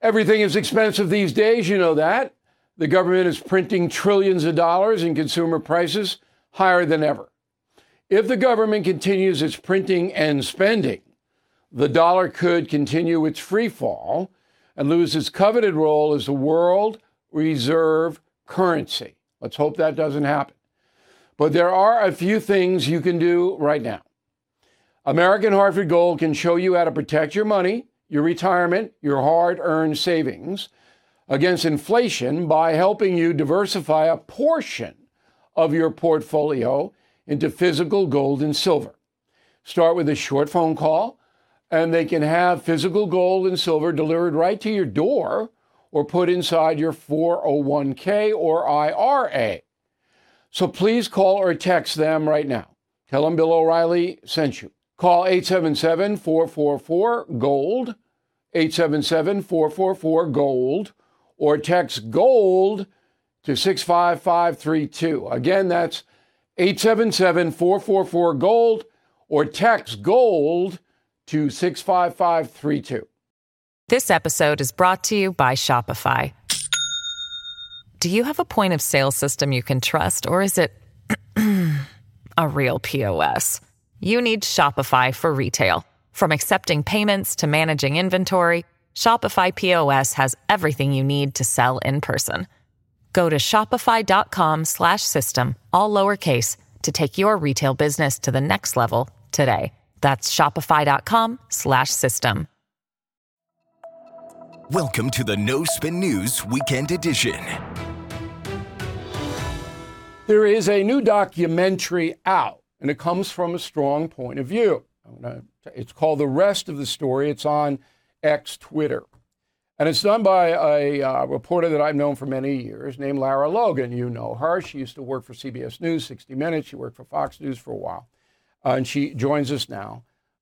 Everything is expensive these days, you know that. The government is printing trillions of dollars and consumer prices higher than ever. If the government continues its printing and spending, the dollar could continue its free fall and lose its coveted role as the world reserve currency. Let's hope that doesn't happen. But there are a few things you can do right now. American Hartford Gold can show you how to protect your money, your retirement, your hard-earned savings against inflation by helping you diversify a portion of your portfolio into physical gold and silver. Start with a short phone call, and they can have physical gold and silver delivered right to your door or put inside your 401k or IRA. So please call or text them right now. Tell them Bill O'Reilly sent you. Call 877-444-GOLD, 877-444-GOLD, or text GOLD to 65532. Again, that's 877-444-GOLD, or text GOLD to 65532. This episode is brought to you by Shopify. Do you have a point of sale system you can trust, or is it a real POS? You need Shopify for retail. From accepting payments to managing inventory, Shopify POS has everything you need to sell in person. Go to shopify.com/system, all lowercase, to take your retail business to the next level today. That's shopify.com/system. Welcome to the No Spin News Weekend Edition. There is a new documentary out, and it comes from a strong point of view. It's called The Rest of the Story. It's on X Twitter. And it's done by a reporter that I've known for many years named Lara Logan. You know her. She used to work for CBS News, 60 Minutes. She worked for Fox News for a while. And she joins us now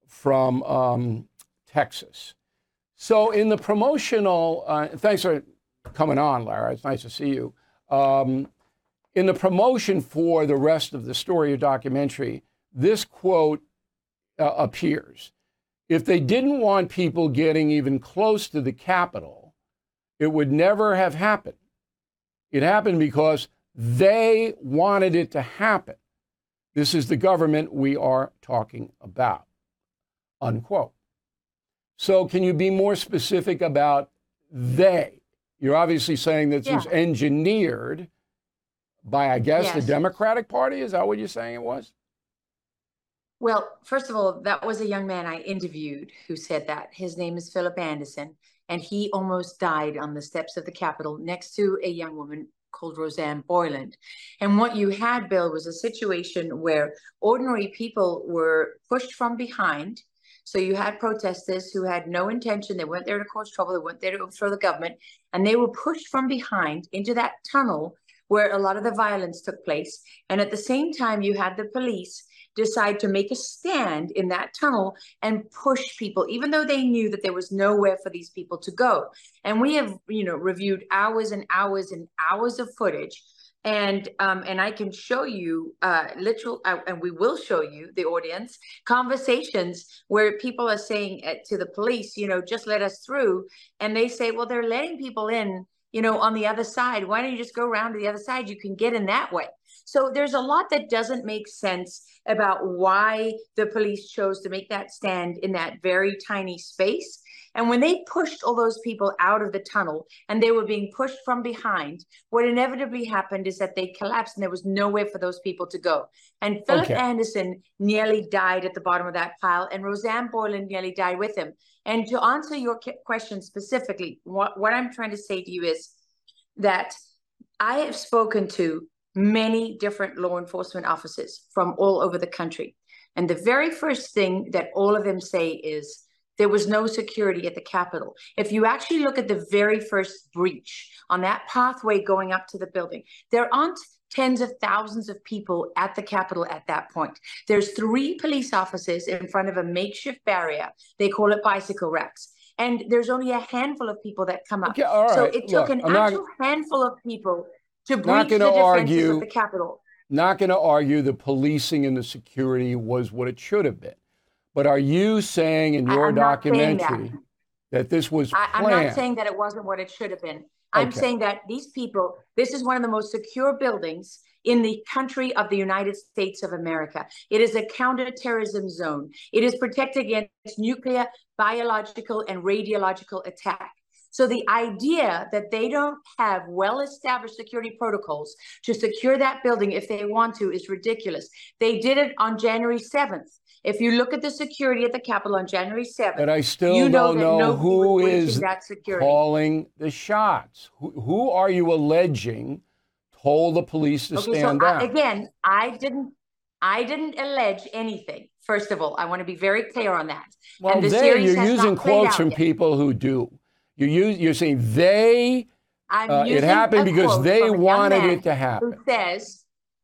from Texas. So in the promotional, thanks for coming on, Lara. It's nice to see you. In the promotion for The Rest of the Story, your documentary, this quote appears. If they didn't want people getting even close to the Capitol, it would never have happened. It happened because they wanted it to happen. This is the government we are talking about, unquote. So can you be more specific about they? You're obviously saying that this was engineered by, I guess, the Democratic Party. Is that what you're saying it was? Well, first of all, that was a young man I interviewed who said that. His name is Philip Anderson, and he almost died on the steps of the Capitol next to a young woman called Rosanne Boyland. And what you had, Bill, was a situation where ordinary people were pushed from behind. So you had protesters who had no intention. They weren't there to cause trouble. They weren't there to overthrow the government. And they were pushed from behind into that tunnel where a lot of the violence took place. And at the same time, you had the police decide to make a stand in that tunnel and push people, even though they knew that there was nowhere for these people to go. And we have, reviewed hours and hours and hours of footage. And I can show you and we will show you, the audience, conversations where people are saying to the police, just let us through. And they say, well, they're letting people in, on the other side. Why don't you just go around to the other side? You can get in that way. So there's a lot that doesn't make sense about why the police chose to make that stand in that very tiny space. And when they pushed all those people out of the tunnel and they were being pushed from behind, what inevitably happened is that they collapsed and there was nowhere for those people to go. And Philip Anderson nearly died at the bottom of that pile, and Rosanne Boyland nearly died with him. And to answer your question specifically, what I'm trying to say to you is that I have spoken to many different law enforcement officers from all over the country. And the very first thing that all of them say is there was no security at the Capitol. If you actually look at the very first breach on that pathway going up to the building, there aren't tens of thousands of people at the Capitol at that point. There's 3 police officers in front of a makeshift barrier. They call it bicycle racks. And there's only a handful of people that come up. Okay, all right. So it took an actual handful of people to breach the defenses of the Capitol. Not going to argue the policing and the security was what it should have been. But are you saying in your documentary that this was I'm planned. not saying that it wasn't what it should have been. I'm Okay. saying that these people, this is one of the most secure buildings in the country of the United States of America. It is a counterterrorism zone. It is protected against nuclear, biological, and radiological attack. So the idea that they don't have well-established security protocols to secure that building if they want to is ridiculous. They did it on January 7th. If you look at the security at the Capitol on January 7th, But I still don't know who is calling the shots. Who are you alleging told the police to stand down? Again, I didn't allege anything. First of all, I want to be very clear on that. Well, you're using quotes from people who do. You're saying they. It happened because they wanted it to happen. Who says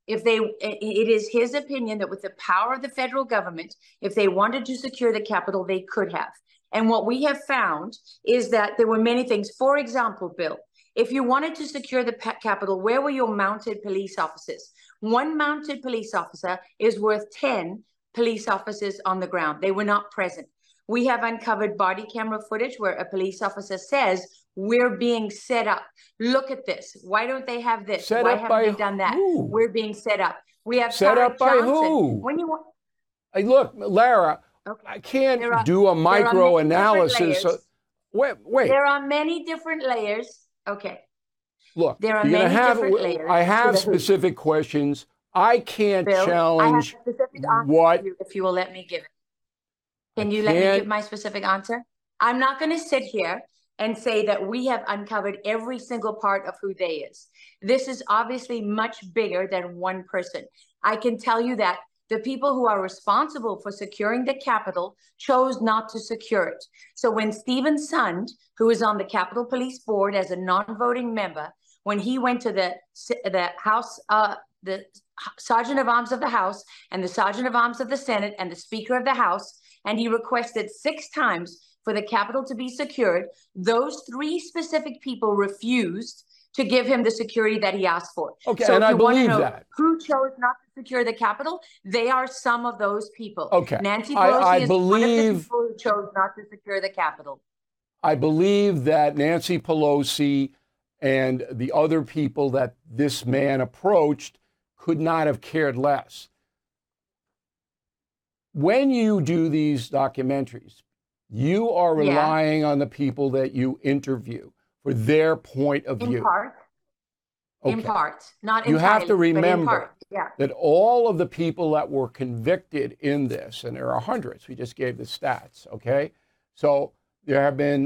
it is his opinion that with the power of the federal government, if they wanted to secure the Capitol, they could have. And what we have found is that there were many things. For example, Bill, if you wanted to secure the Capitol, where were your mounted police officers? One mounted police officer is worth 10 police officers on the ground. They were not present. We have uncovered body camera footage where a police officer says, we're being set up. Look at this. Why don't they have this? Why haven't they done that? Who? We're being set up. We have set up by Johnson. who? When you want... Hey, look, Lara, okay. I can't do a micro analysis. Wait. There are many different layers. Okay. Look, there are many different layers. I have specific questions. I can't challenge I have specific what. If you will let me give it. Can you let me give my specific answer? I'm not going to sit here and say that we have uncovered every single part of who they is. This is obviously much bigger than one person. I can tell you that the people who are responsible for securing the Capitol chose not to secure it. So when Stephen Sund, who is on the Capitol Police Board as a non-voting member, when he went to the House, the Sergeant of Arms of the House and the Sergeant of Arms of the Senate and the Speaker of the House, and he requested 6 times for the Capitol to be secured, those 3 specific people refused to give him the security that he asked for. Okay, so and if you I believe want to know that. Who chose not to secure the Capitol? They are some of those people. Okay, Nancy Pelosi is one of the people who chose not to secure the Capitol. I believe that Nancy Pelosi and the other people that this man approached could not have cared less. When you do these documentaries, you are relying on the people that you interview for their point of view. In part. Okay. In part. Not entirely, you have to remember part. that all of the people that were convicted in this, and there are hundreds, we just gave the stats, okay? So there have been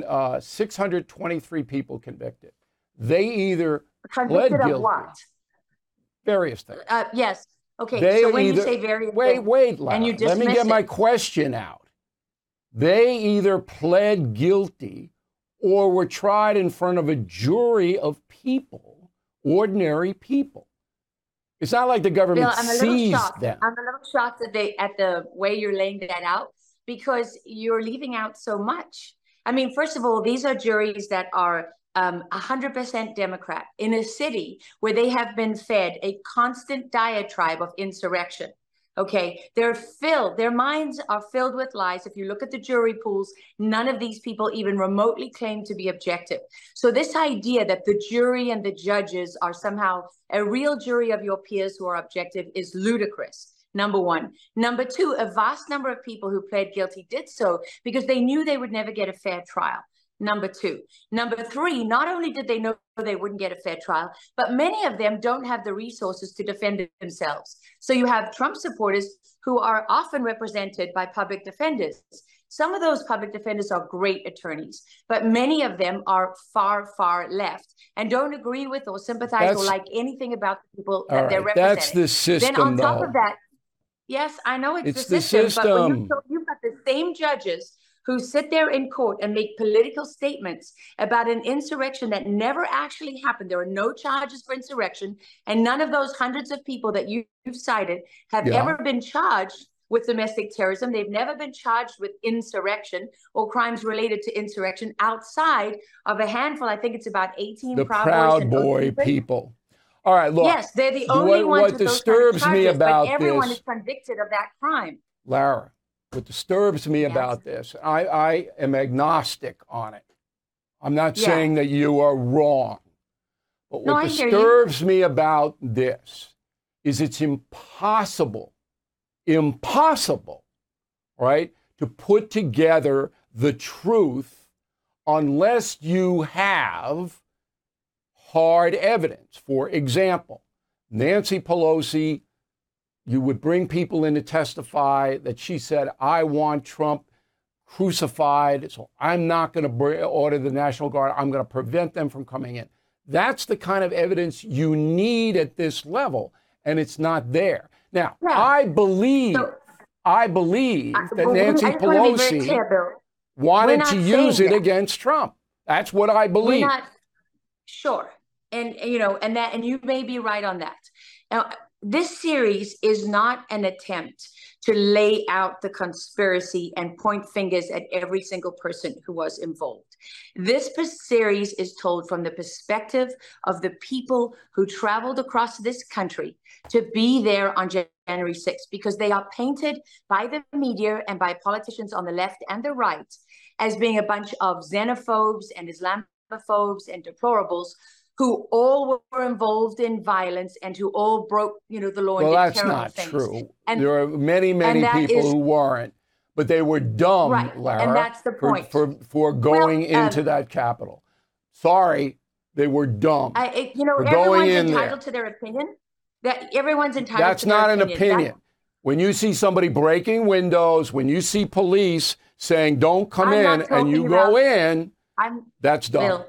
623 people convicted. They either pled guilty. Of what? Various things. Yes. Okay, so when you say various things, wait, Lara, and you dismiss let me get my question out. They either pled guilty or were tried in front of a jury of people, ordinary people. It's not like the government seized them. I'm a little shocked at the way you're laying that out, because you're leaving out so much. I mean, first of all, these are juries that are 100% Democrat in a city where they have been fed a constant diatribe of insurrection. Okay, their minds are filled with lies. If you look at the jury pools, none of these people even remotely claim to be objective. So this idea that the jury and the judges are somehow a real jury of your peers who are objective is ludicrous. Number one. Number two, a vast number of people who pled guilty did so because they knew they would never get a fair trial. Number two. Number three, not only did they know they wouldn't get a fair trial, but many of them don't have the resources to defend themselves. So you have Trump supporters who are often represented by public defenders. Some of those public defenders are great attorneys, but many of them are far, far left and don't agree with or sympathize or like anything about the people that they're representing. That's the system, then on top of that, yes, I know it's the system, but when you've got the same judges who sit there in court and make political statements about an insurrection that never actually happened. There are no charges for insurrection, and none of those hundreds of people that you've cited have ever been charged with domestic terrorism. They've never been charged with insurrection or crimes related to insurrection outside of a handful. I think it's about 18 the Proud Boy people. All right, look. Yes, they're the only ones what with those disturbs kind of charges, me about but everyone this, is convicted of that crime. Lara, what disturbs me about this, I am agnostic on it. I'm not saying that you are wrong. But what disturbs me about this is it's impossible, right, to put together the truth unless you have hard evidence. For example, Nancy Pelosi, you would bring people in to testify that she said, I want Trump crucified, so I'm not going to order the National Guard. I'm going to prevent them from coming in. That's the kind of evidence you need at this level, and it's not there. Now, I believe that Nancy Pelosi wanted to use it against Trump. That's what I believe. We're not sure. And you may be right on that. Now, this series is not an attempt to lay out the conspiracy and point fingers at every single person who was involved. This series is told from the perspective of the people who traveled across this country to be there on January 6th, because they are painted by the media and by politicians on the left and the right as being a bunch of xenophobes and Islamophobes and deplorables who all were involved in violence and who all broke, the law and did terrible things. Well, that's not true. And there are many people who weren't, but they were dumb, right, Lara, and that's the point. For going into that Capitol. Sorry, they were dumb. Everyone's entitled to their opinion. Everyone's entitled That's to their opinion. That's not an opinion. When you see somebody breaking windows, when you see police saying, don't come in, and you go in, that's dumb. Bill,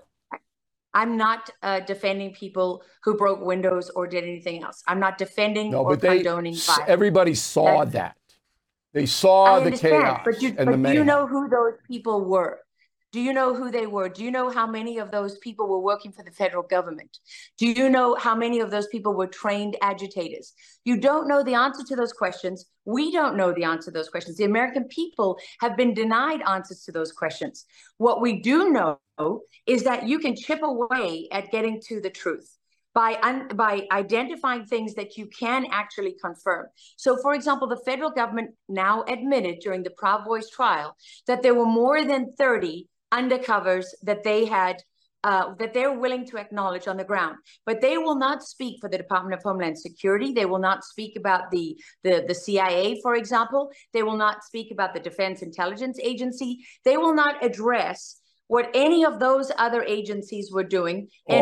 I'm not defending people who broke windows or did anything else. I'm not defending or condoning violence. Everybody saw that. They saw the chaos and the mayhem. Do you know who those people were? Do you know who they were? Do you know how many of those people were working for the federal government? Do you know how many of those people were trained agitators? You don't know the answer to those questions. We don't know the answer to those questions. The American people have been denied answers to those questions. What we do know is that you can chip away at getting to the truth by identifying things that you can actually confirm. So, for example, the federal government now admitted during the Proud Boys trial that there were more than 30 undercovers that they had, that they're willing to acknowledge on the ground. But they will not speak for the Department of Homeland Security. They will not speak about the CIA, for example. They will not speak about the Defense Intelligence Agency. They will not address what any of those other agencies were doing and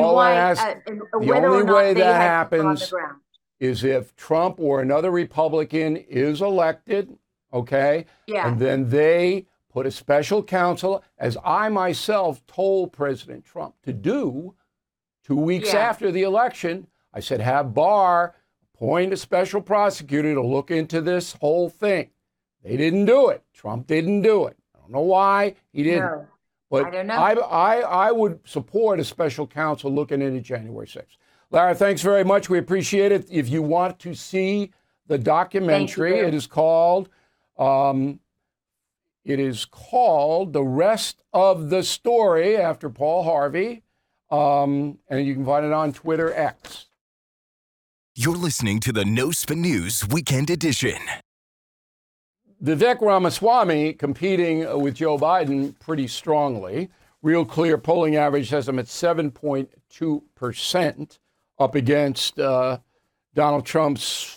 whether or not they had put on the ground. Is if Trump or another Republican is elected, okay? Yeah. And then they put a special counsel, as I myself told President Trump to do 2 weeks after the election. I said, have Barr appoint a special prosecutor to look into this whole thing. They didn't do it. Trump didn't do it. I don't know why he didn't. No. But I don't know. I would support a special counsel looking into January 6th. Lara, thanks very much. We appreciate it. If you want to see the documentary, it is called The Rest of the Story, after Paul Harvey. And you can find it on Twitter X. You're listening to the No Spin News Weekend Edition. Vivek Ramaswamy competing with Joe Biden pretty strongly. Real Clear polling average has him at 7.2%, up against Donald Trump's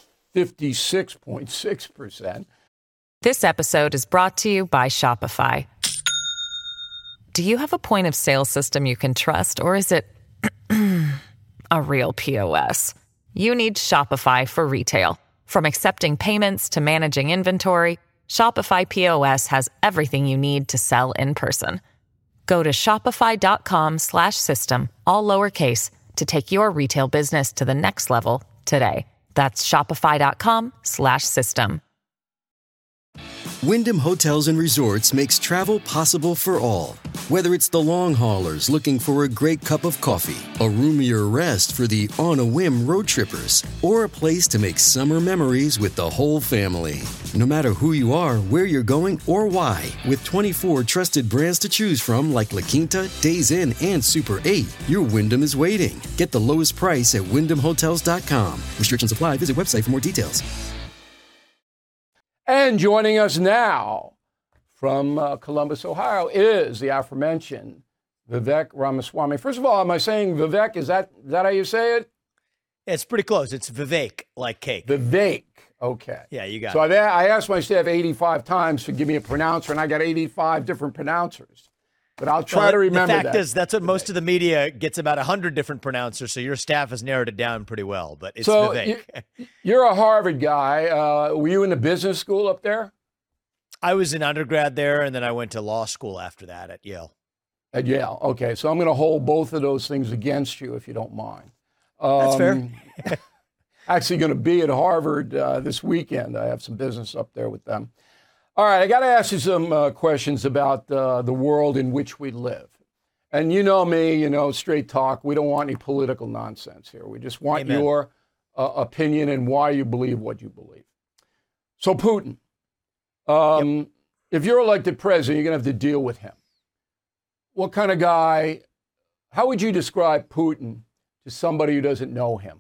56.6%. This episode is brought to you by Shopify. Do you have a point of sale system you can trust, or is it a real POS? You need Shopify for retail. From accepting payments to managing inventory, Shopify POS has everything you need to sell in person. Go to shopify.com/system, all lowercase, to take your retail business to the next level today. That's shopify.com/system. Wyndham Hotels and Resorts makes travel possible for all. Whether it's the long haulers looking for a great cup of coffee, a roomier rest for the on-a-whim road trippers, or a place to make summer memories with the whole family. No matter who you are, where you're going, or why, with 24 trusted brands to choose from like La Quinta, Days Inn, and Super 8, your Wyndham is waiting. Get the lowest price at WyndhamHotels.com. Restrictions apply. Visit website for more details. And joining us now from Columbus, Ohio, is the aforementioned Vivek Ramaswamy. First of all, am I saying Vivek? Is that how you say it? It's pretty close. It's Vivek, like cake. Vivek. Okay. Yeah, you got it. So I asked my staff 85 times to give me a pronouncer, and I got 85 different pronouncers. But I'll try to remember that. The fact is, that's what most of the media gets, about 100 different pronouncers, so your staff has narrowed it down pretty well, but it's Vivek. You're a Harvard guy. Were you in the business school up there? I was in undergrad there, and then I went to law school after that at Yale. At Yale. Okay, so I'm going to hold both of those things against you, if you don't mind. That's fair. Actually going to be at Harvard this weekend. I have some business up there with them. All right, I got to ask you some questions about the world in which we live. And you know me, straight talk. We don't want any political nonsense here. We just want Amen. your opinion and why you believe what you believe. So Putin, if you're elected president, you're going to have to deal with him. What kind of guy, how would you describe Putin to somebody who doesn't know him?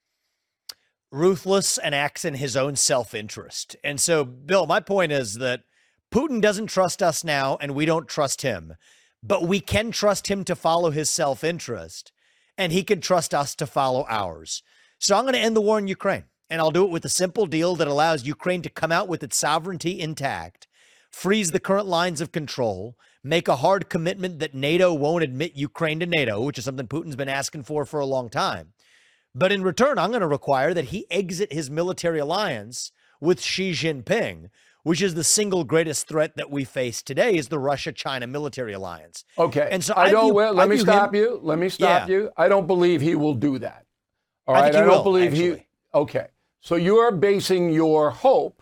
Ruthless and acts in his own self-interest. And so, Bill, my point is that Putin doesn't trust us now, and we don't trust him. But we can trust him to follow his self-interest, and he can trust us to follow ours. So I'm going to end the war in Ukraine, and I'll do it with a simple deal that allows Ukraine to come out with its sovereignty intact, freeze the current lines of control, make a hard commitment that NATO won't admit Ukraine to NATO, which is something Putin's been asking for a long time. But in return, I'm going to require that he exit his military alliance with Xi Jinping, which is the single greatest threat that we face today, is the Russia-China military alliance. Okay. And so let me stop you. I don't believe he will do that. All right. I don't believe he. Okay. So you're basing your hope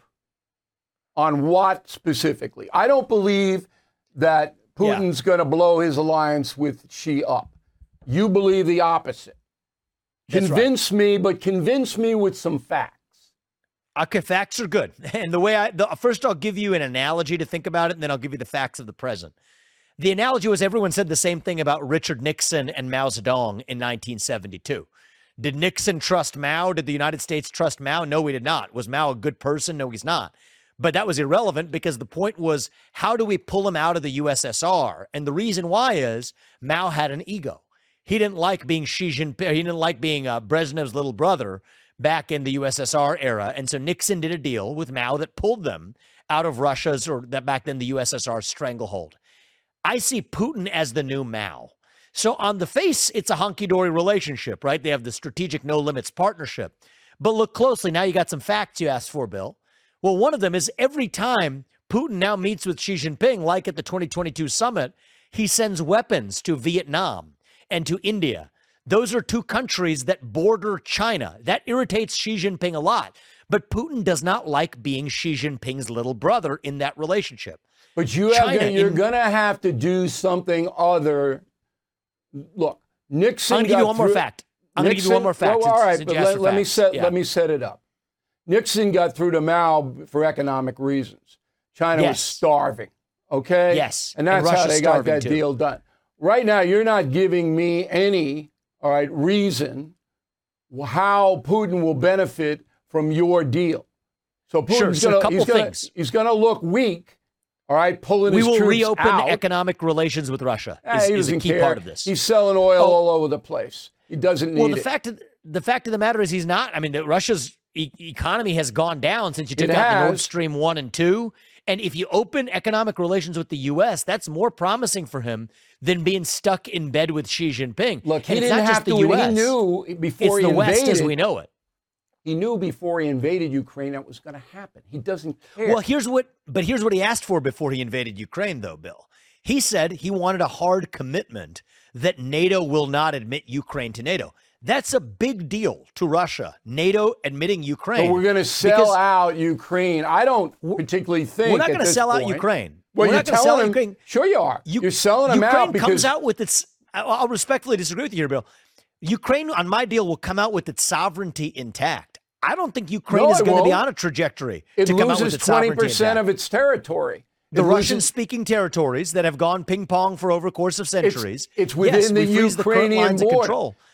on what specifically? I don't believe that Putin's going to blow his alliance with Xi up. You believe the opposite. Convince me with some facts. Okay, facts are good. And the way first I'll give you an analogy to think about it, and then I'll give you the facts of the present. The analogy was everyone said the same thing about Richard Nixon and Mao Zedong in 1972. Did Nixon trust Mao? Did the United States trust Mao? No, we did not. Was Mao a good person? No, he's not. But that was irrelevant because the point was, how do we pull him out of the USSR? And the reason why is Mao had an ego. He didn't like being Xi Jinping. He didn't like being Brezhnev's little brother back in the USSR era. And so Nixon did a deal with Mao that pulled them out of Russia's, or that back then the USSR, stranglehold. I see Putin as the new Mao. So on the face, it's a hunky-dory relationship, right? They have the strategic no limits partnership. But look closely. Now you got some facts you asked for, Bill. Well, one of them is every time Putin now meets with Xi Jinping, like at the 2022 summit, he sends weapons to Vietnam and to India. Those are two countries that border China. That irritates Xi Jinping a lot. But Putin does not like being Xi Jinping's little brother in that relationship. But you're going to have to do something other. Look, Nixon. I'm going to give you one more fact. I'm going to give you one more fact. Well, all right, but let me set it up. Nixon got through to Mao for economic reasons. China was starving. Okay. Yes. And that's how they got that deal done. Right now, you're not giving me any, reason how Putin will benefit from your deal. So Putin's he's going to look weak, pulling his troops out. We will reopen economic relations with Russia is a key part of this. He's selling oil all over the place. He doesn't need it. Well, the fact of the matter is he's not. I mean, Russia's economy has gone down since you took out the Nord Stream 1 and 2. And if you open economic relations with the U.S., that's more promising for him than being stuck in bed with Xi Jinping. Look, he didn't have to. He knew before he invaded. It's the West as we know it. He knew before he invaded Ukraine that was going to happen. He doesn't care. Well, here's what he asked for before he invaded Ukraine, though, Bill. He said he wanted a hard commitment that NATO will not admit Ukraine to NATO. That's a big deal to Russia, NATO admitting Ukraine. But we're going to sell out Ukraine. I don't particularly think we're not going to sell out Ukraine. Well, you're telling Ukraine. Sure you are. You're selling them out because... Ukraine comes out with its... I'll respectfully disagree with you here, Bill. Ukraine, on my deal, will come out with its sovereignty intact. I don't think Ukraine is going to be on a trajectory to come out with its sovereignty intact. It loses 20% of its territory. The Russian-speaking territories that have gone ping-pong for over a course of centuries. It's within the Ukrainian border.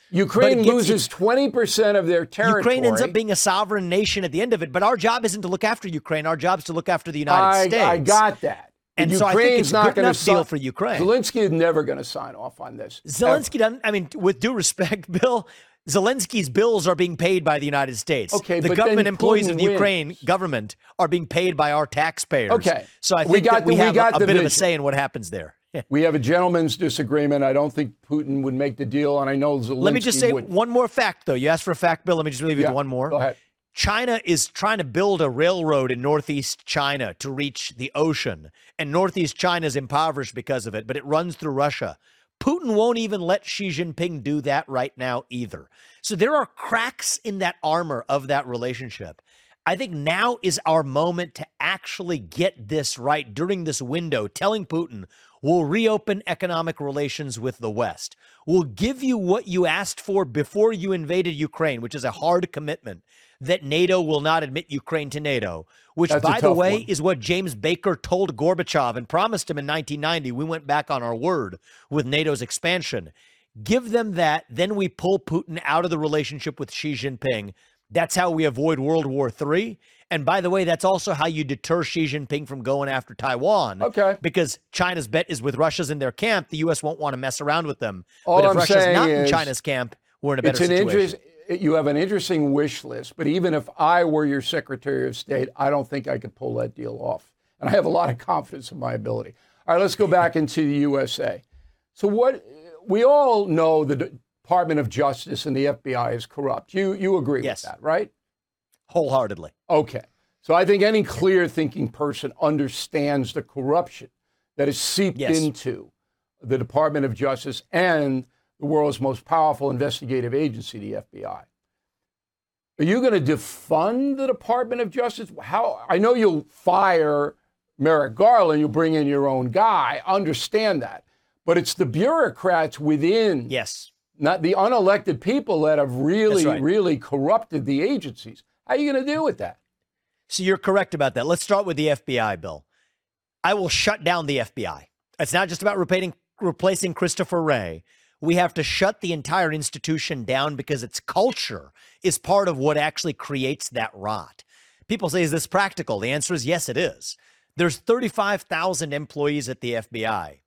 Ukraine loses 20% of their territory. Ukraine ends up being a sovereign nation at the end of it. But our job isn't to look after Ukraine. Our job is to look after the United States. I got that. And so I think it's a good enough deal for Ukraine. Zelensky is never going to sign off on this. Zelensky doesn't. I mean, with due respect, Bill, Zelensky's bills are being paid by the United States. Okay, the but government then employees Putin of the Ukraine government are being paid by our taxpayers. Okay. So I think we have a bit of a say in what happens there. We have a gentleman's disagreement. I don't think Putin would make the deal, and I know Zelensky would. Let me just say one more fact, though. You asked for a fact, Bill. Let me just leave you with one more. Go ahead. China is trying to build a railroad in northeast China to reach the ocean, and northeast China is impoverished because of it, but it runs through Russia. Putin won't even let Xi Jinping do that right now either. So there are cracks in that armor of that relationship. I think now is our moment to actually get this right during this window, telling Putin, we'll reopen economic relations with the West. We'll give you what you asked for before you invaded Ukraine, which is a hard commitment, that NATO will not admit Ukraine to NATO, which, by the way, is what James Baker told Gorbachev and promised him in 1990. We went back on our word with NATO's expansion. Give them that, then we pull Putin out of the relationship with Xi Jinping. That's how we avoid World War III. And by the way, that's also how you deter Xi Jinping from going after Taiwan. Okay. Because China's bet is with Russia's in their camp, the U.S. won't want to mess around with them. All but if I'm Russia's not in is China's camp, we're in a better situation. You have an interesting wish list, but even if I were your Secretary of State, I don't think I could pull that deal off. And I have a lot of confidence in my ability. All right, let's go back into the USA. So we all know the Department of Justice and the FBI is corrupt. You agree with that, right? Wholeheartedly. Okay. So I think any clear-thinking person understands the corruption that is seeped into the Department of Justice and the world's most powerful investigative agency, the FBI. Are you going to defund the Department of Justice? How? I know you'll fire Merrick Garland, you'll bring in your own guy. I understand that. But it's the bureaucrats within, not the unelected people that have really corrupted the agencies. How are you going to deal with that? So you're correct about that. Let's start with the FBI, Bill. I will shut down the FBI. It's not just about replacing Christopher Wray. We have to shut the entire institution down because its culture is part of what actually creates that rot. People say, is this practical? The answer is yes, it is. There's 35,000 employees at the FBI.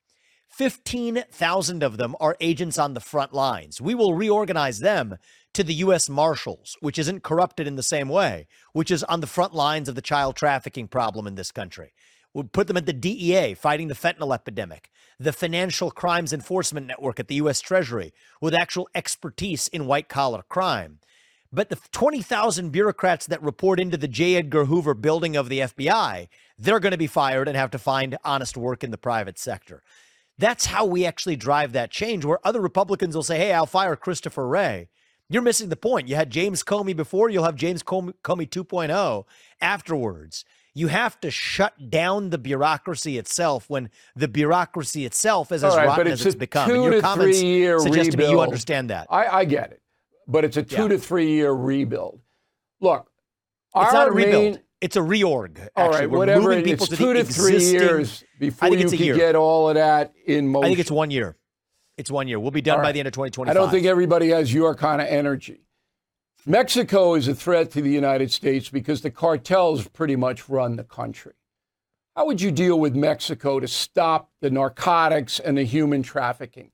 15,000 of them are agents on the front lines. We will reorganize them to the U.S. Marshals, which isn't corrupted in the same way, which is on the front lines of the child trafficking problem in this country. We'll put them at the DEA, fighting the fentanyl epidemic, the Financial Crimes Enforcement Network at the U.S. Treasury, with actual expertise in white-collar crime. But the 20,000 bureaucrats that report into the J. Edgar Hoover building of the FBI, they're going to be fired and have to find honest work in the private sector. That's how we actually drive that change, where other Republicans will say, hey, I'll fire Christopher Wray. You're missing the point. You had James Comey before, you'll have James Comey 2.0 afterwards. You have to shut down the bureaucracy itself when the bureaucracy itself is as rotten as it's become. And your comments suggest to me you understand that. I get it. But it's a 2 to 3 year rebuild. Look, it's not a rebuild. It's a reorg. Actually. All right, whatever. It's 2 to 3 years before you can get all of that in motion. I think it's 1 year. It's 1 year. We'll be done by the end of 2025. I don't think everybody has your kind of energy. Mexico is a threat to the United States because the cartels pretty much run the country. How would you deal with Mexico to stop the narcotics and the human trafficking?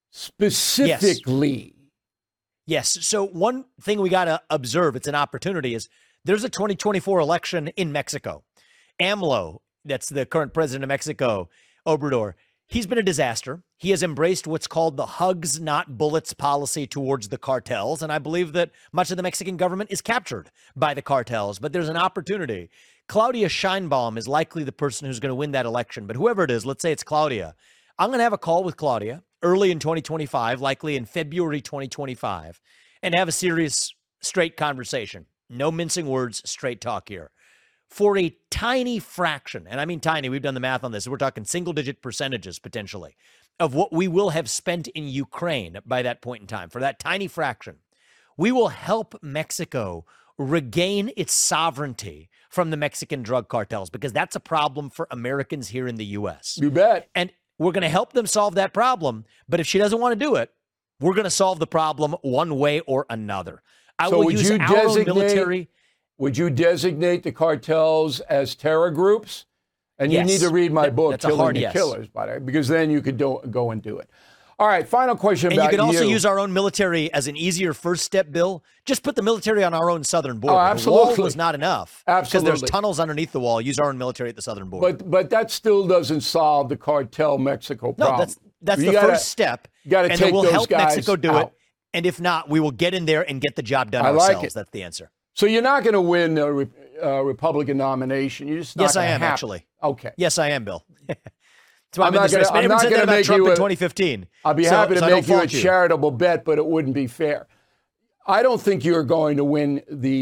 Specifically. Yes. So one thing we got to observe, it's an opportunity, is there's a 2024 election in Mexico. AMLO, that's the current president of Mexico, Obrador, he's been a disaster. He has embraced what's called the hugs, not bullets policy towards the cartels. And I believe that much of the Mexican government is captured by the cartels. But there's an opportunity. Claudia Sheinbaum is likely the person who's going to win that election. But whoever it is, let's say it's Claudia. I'm going to have a call with Claudia early in 2025, likely in February 2025, and have a serious, straight conversation. No mincing words, straight talk here. For a tiny fraction, and I mean tiny, we've done the math on this, we're talking single-digit percentages potentially, of what we will have spent in Ukraine by that point in time. For that tiny fraction, we will help Mexico regain its sovereignty from the Mexican drug cartels, because that's a problem for Americans here in the U.S. You bet. And we're going to help them solve that problem. But if she doesn't want to do it, We're going to solve the problem one way or another. I So will would use you our own military. Would you designate the cartels as terror groups? And Yes. you need to read my book, That's a Killing hard the yes. Killers, by the way, because then you could go and do it. All right, final question And about you can also use our own military as an easier first step, Bill. Just put the military on our own southern border. absolutely. The wall was not enough. Absolutely. Because there's tunnels underneath the wall. Use our own military at the southern border. But that still doesn't solve the cartel Mexico problem. No, that's You the gotta- first step. you gotta and take then we'll those help guys Mexico do out. it. And if not, we will get in there and get the job done I like ourselves. it. That's the answer. So you're not going to win a Republican nomination. You're just not Yes, I gonna am, happen. actually. Okay. Yes, I am, Bill. That's why I'm I'm in not this gonna- race. I'm Everyone not said gonna that about make Trump you in a- 2015. I'll be So- happy to so I don't make you a fault charitable bet, but it wouldn't be fair. I don't think you're going to win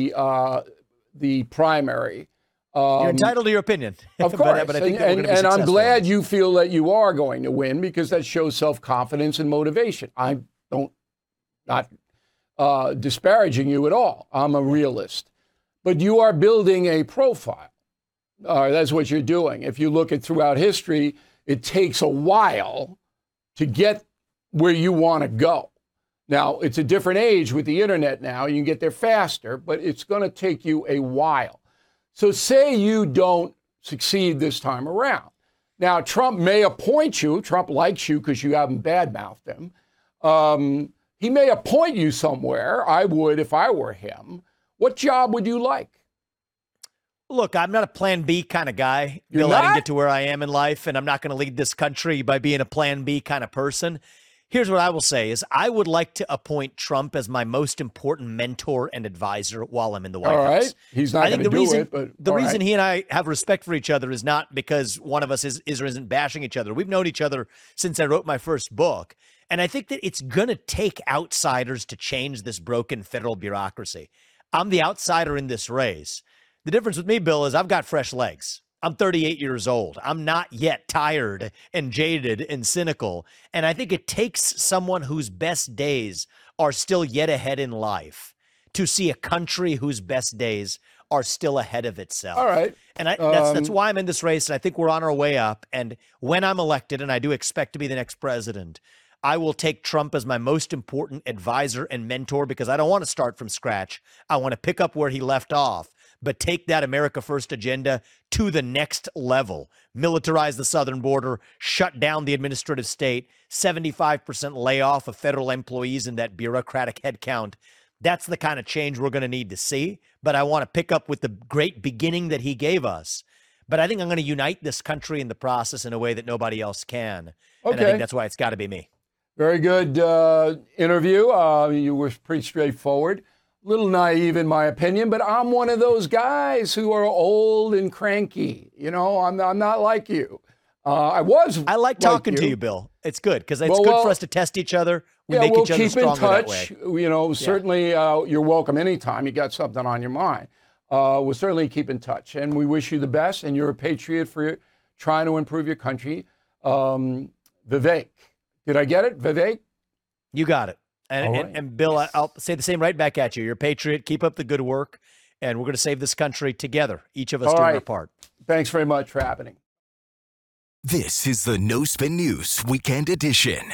the primary. You're entitled to your opinion. Of course, but I think that we're gonna be and I'm successful glad in this. you feel that you are going to win because that shows self-confidence and motivation. I don't, not disparaging you at all. I'm a realist. But you are building a profile. That's what you're doing. If you look at throughout history, it takes a while to get where you want to go. Now, it's a different age with the internet now. You can get there faster, but it's going to take you a while. So say you don't succeed this time around. Now, Trump may appoint you. Trump likes you because you haven't badmouthed him. He may appoint you somewhere. I would if I were him. What job would you like? Look, I'm not a plan B kind of guy. You're Bill, I didn't not? get to where I am in life, and I'm not going to lead this country by being a plan B kind of person. Here's what I will say is I would like to appoint Trump as my most important mentor and advisor while I'm in the White All right. House. He's not I think going to the do reason, it, but the all reason right. he and I have respect for each other is not because one of us is or isn't bashing each other. We've known each other since I wrote my first book. And I think that it's going to take outsiders to change this broken federal bureaucracy. I'm the outsider in this race. The difference with me, Bill, is I've got fresh legs. I'm 38 years old. I'm not yet tired and jaded and cynical. And I think it takes someone whose best days are still yet ahead in life to see a country whose best days are still ahead of itself. All right. And that's why I'm in this race. And I think we're on our way up. And when I'm elected, and I do expect to be the next president, I will take Trump as my most important advisor and mentor because I don't want to start from scratch. I want to pick up where he left off, but take that America First agenda to the next level. Militarize the southern border, shut down the administrative state, 75% layoff of federal employees in that bureaucratic headcount. That's the kind of change we're going to need to see. But I want to pick up with the great beginning that he gave us. But I think I'm going to unite this country in the process in a way that nobody else can. And I Okay. think that's why it's got to be me. Very good interview. You were pretty straightforward. A little naive in my opinion, but I'm one of those guys who are old and cranky. You know, I'm not like you. I like talking to you, Bill. It's good because it's Well, good for us to test each other. We make we'll each other keep in stronger that way. touch. You know, certainly you're welcome anytime you got something on your mind. We'll certainly keep in touch, and we wish you the best. And you're a patriot for trying to improve your country. Vivek, did I get it? Vivek? You got it. And, All and, right. and Bill, I'll say the same right back at you. You're a patriot. Keep up the good work, and we're going to save this country together. Each of us All doing right. our part. Thanks very much for happening. This is the No Spin News Weekend Edition.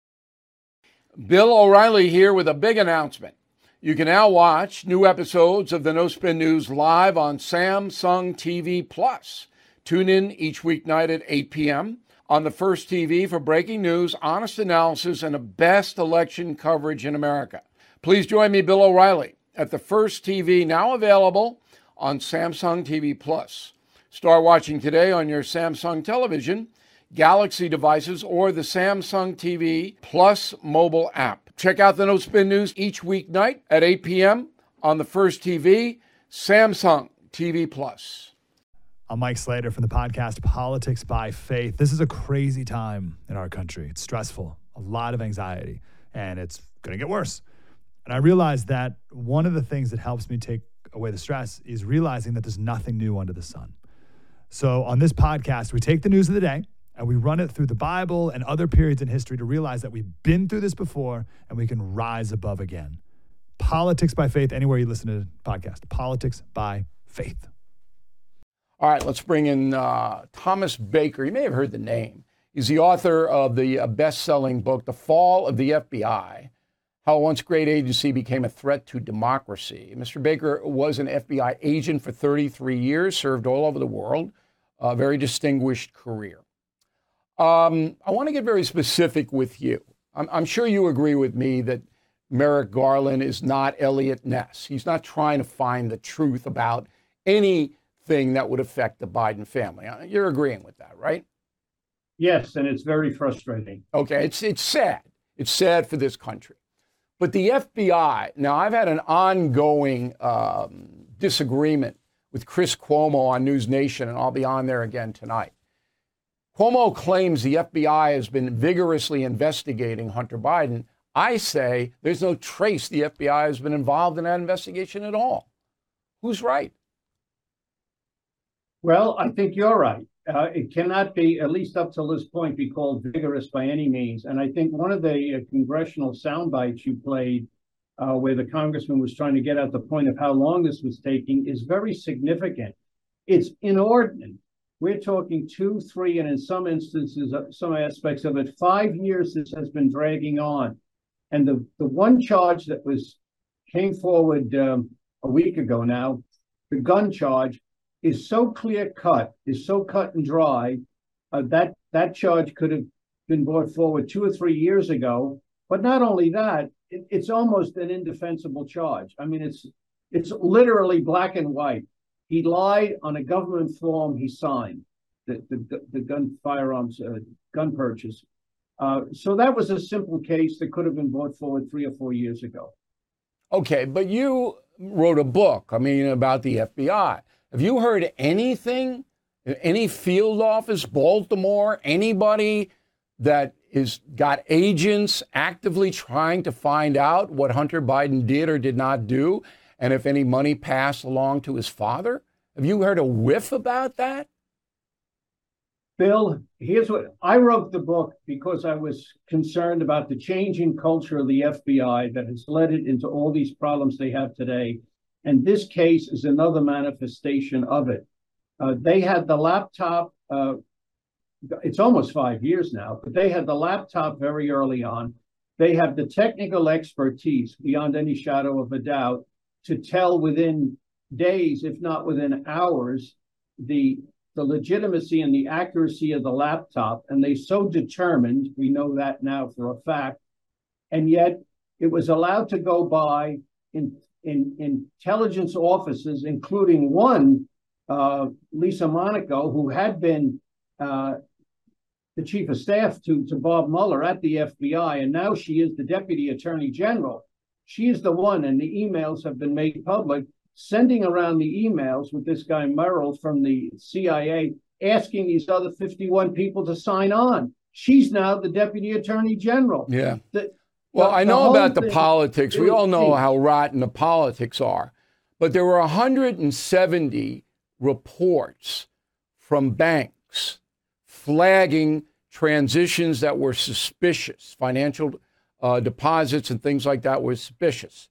Bill O'Reilly here with a big announcement. You can now watch new episodes of the No Spin News live on Samsung TV Plus. Tune in each weeknight at 8 p.m. on the First TV for breaking news, honest analysis, and the best election coverage in America. Please join me, Bill O'Reilly, at the First TV, now available on Samsung TV Plus. Start watching today on your Samsung television, Galaxy devices, or the Samsung TV Plus mobile app. Check out the No Spin News each weeknight at 8 p.m. on the First TV, Samsung TV Plus. I'm Mike Slater from the podcast Politics by Faith. This is a crazy time in our country. It's stressful, a lot of anxiety, and it's going to get worse. And I realized that one of the things that helps me take away the stress is realizing that there's nothing new under the sun. So on this podcast, we take the news of the day and we run it through the Bible and other periods in history to realize that we've been through this before and we can rise above again. Politics by Faith, anywhere you listen to the podcast. Politics by Faith. All right, let's bring in Thomas Baker. You may have heard the name. He's the author of the best-selling book, The Fall of the FBI, how a once great agency became a threat to democracy. Mr. Baker was an FBI agent for 33 years, served all over the world, a very distinguished career. I want to get very specific with you. I'm sure you agree with me that Merrick Garland is not Elliot Ness. He's not trying to find the truth about anything that would affect the Biden family. You're agreeing with that, right? Yes, and it's very frustrating. Okay, it's sad. It's sad for this country. But the FBI, now I've had an ongoing disagreement with Chris Cuomo on News Nation, and I'll be on there again tonight. Cuomo claims the FBI has been vigorously investigating Hunter Biden. I say there's no trace the FBI has been involved in that investigation at all. Who's right? Well, I think you're right. It cannot be, at least up till this point, be called vigorous by any means. And I think one of the congressional sound bites you played, where the congressman was trying to get at the point of how long this was taking, is very significant. It's inordinate. We're talking 2, 3, and in some instances, some aspects of it, 5 years this has been dragging on. And the one charge that came forward a week ago now, the gun charge, is so clear cut, is so cut and dry, that charge could have been brought forward 2 or 3 years ago. But not only that, it's almost an indefensible charge. I mean, it's literally black and white. He lied on a government form he signed, the gun purchase. So that was a simple case that could have been brought forward 3 or 4 years ago. Okay, but you wrote a book, about the FBI. Have you heard anything, any field office, Baltimore, anybody that is got agents actively trying to find out what Hunter Biden did or did not do, and if any money passed along to his father? Have you heard a whiff about that? Bill, here's what I wrote the book because I was concerned about the changing culture of the FBI that has led it into all these problems they have today. And this case is another manifestation of it. They had the laptop, it's almost 5 years now, but they had the laptop very early on. They have the technical expertise beyond any shadow of a doubt to tell within days, if not within hours, the legitimacy and the accuracy of the laptop. And they so determined, we know that now for a fact, and yet it was allowed to go by in intelligence offices, including one, Lisa Monaco, who had been the chief of staff to Bob Mueller at the FBI, and now she is the deputy attorney general. She is the one, and the emails have been made public, sending around the emails with this guy Merrill from the CIA, asking these other 51 people to sign on. She's now the deputy attorney general. Yeah. Well, I know about the politics. We all know how rotten the politics are. But there were 170 reports from banks flagging transitions that were suspicious, financial deposits and things like that were suspicious.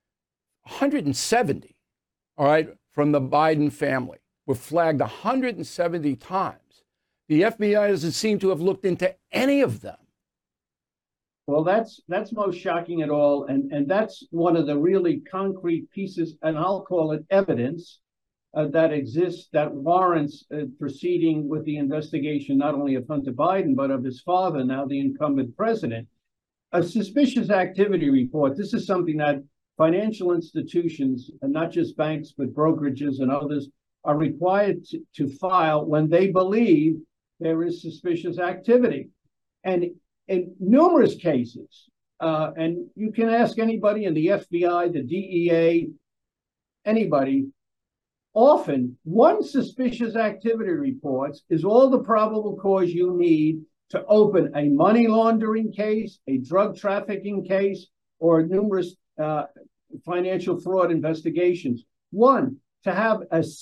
170, all right, from the Biden family were flagged 170 times. The FBI doesn't seem to have looked into any of them. Well, that's most shocking at all. And that's one of the really concrete pieces, and I'll call it evidence, that exists that warrants proceeding with the investigation, not only of Hunter Biden, but of his father, now the incumbent president. A suspicious activity report. This is something that financial institutions, and not just banks, but brokerages and others, are required to file when they believe there is suspicious activity. And in numerous cases, and you can ask anybody in the FBI, the DEA, anybody, often one suspicious activity report is all the probable cause you need to open a money laundering case, a drug trafficking case, or numerous financial fraud investigations. One, to have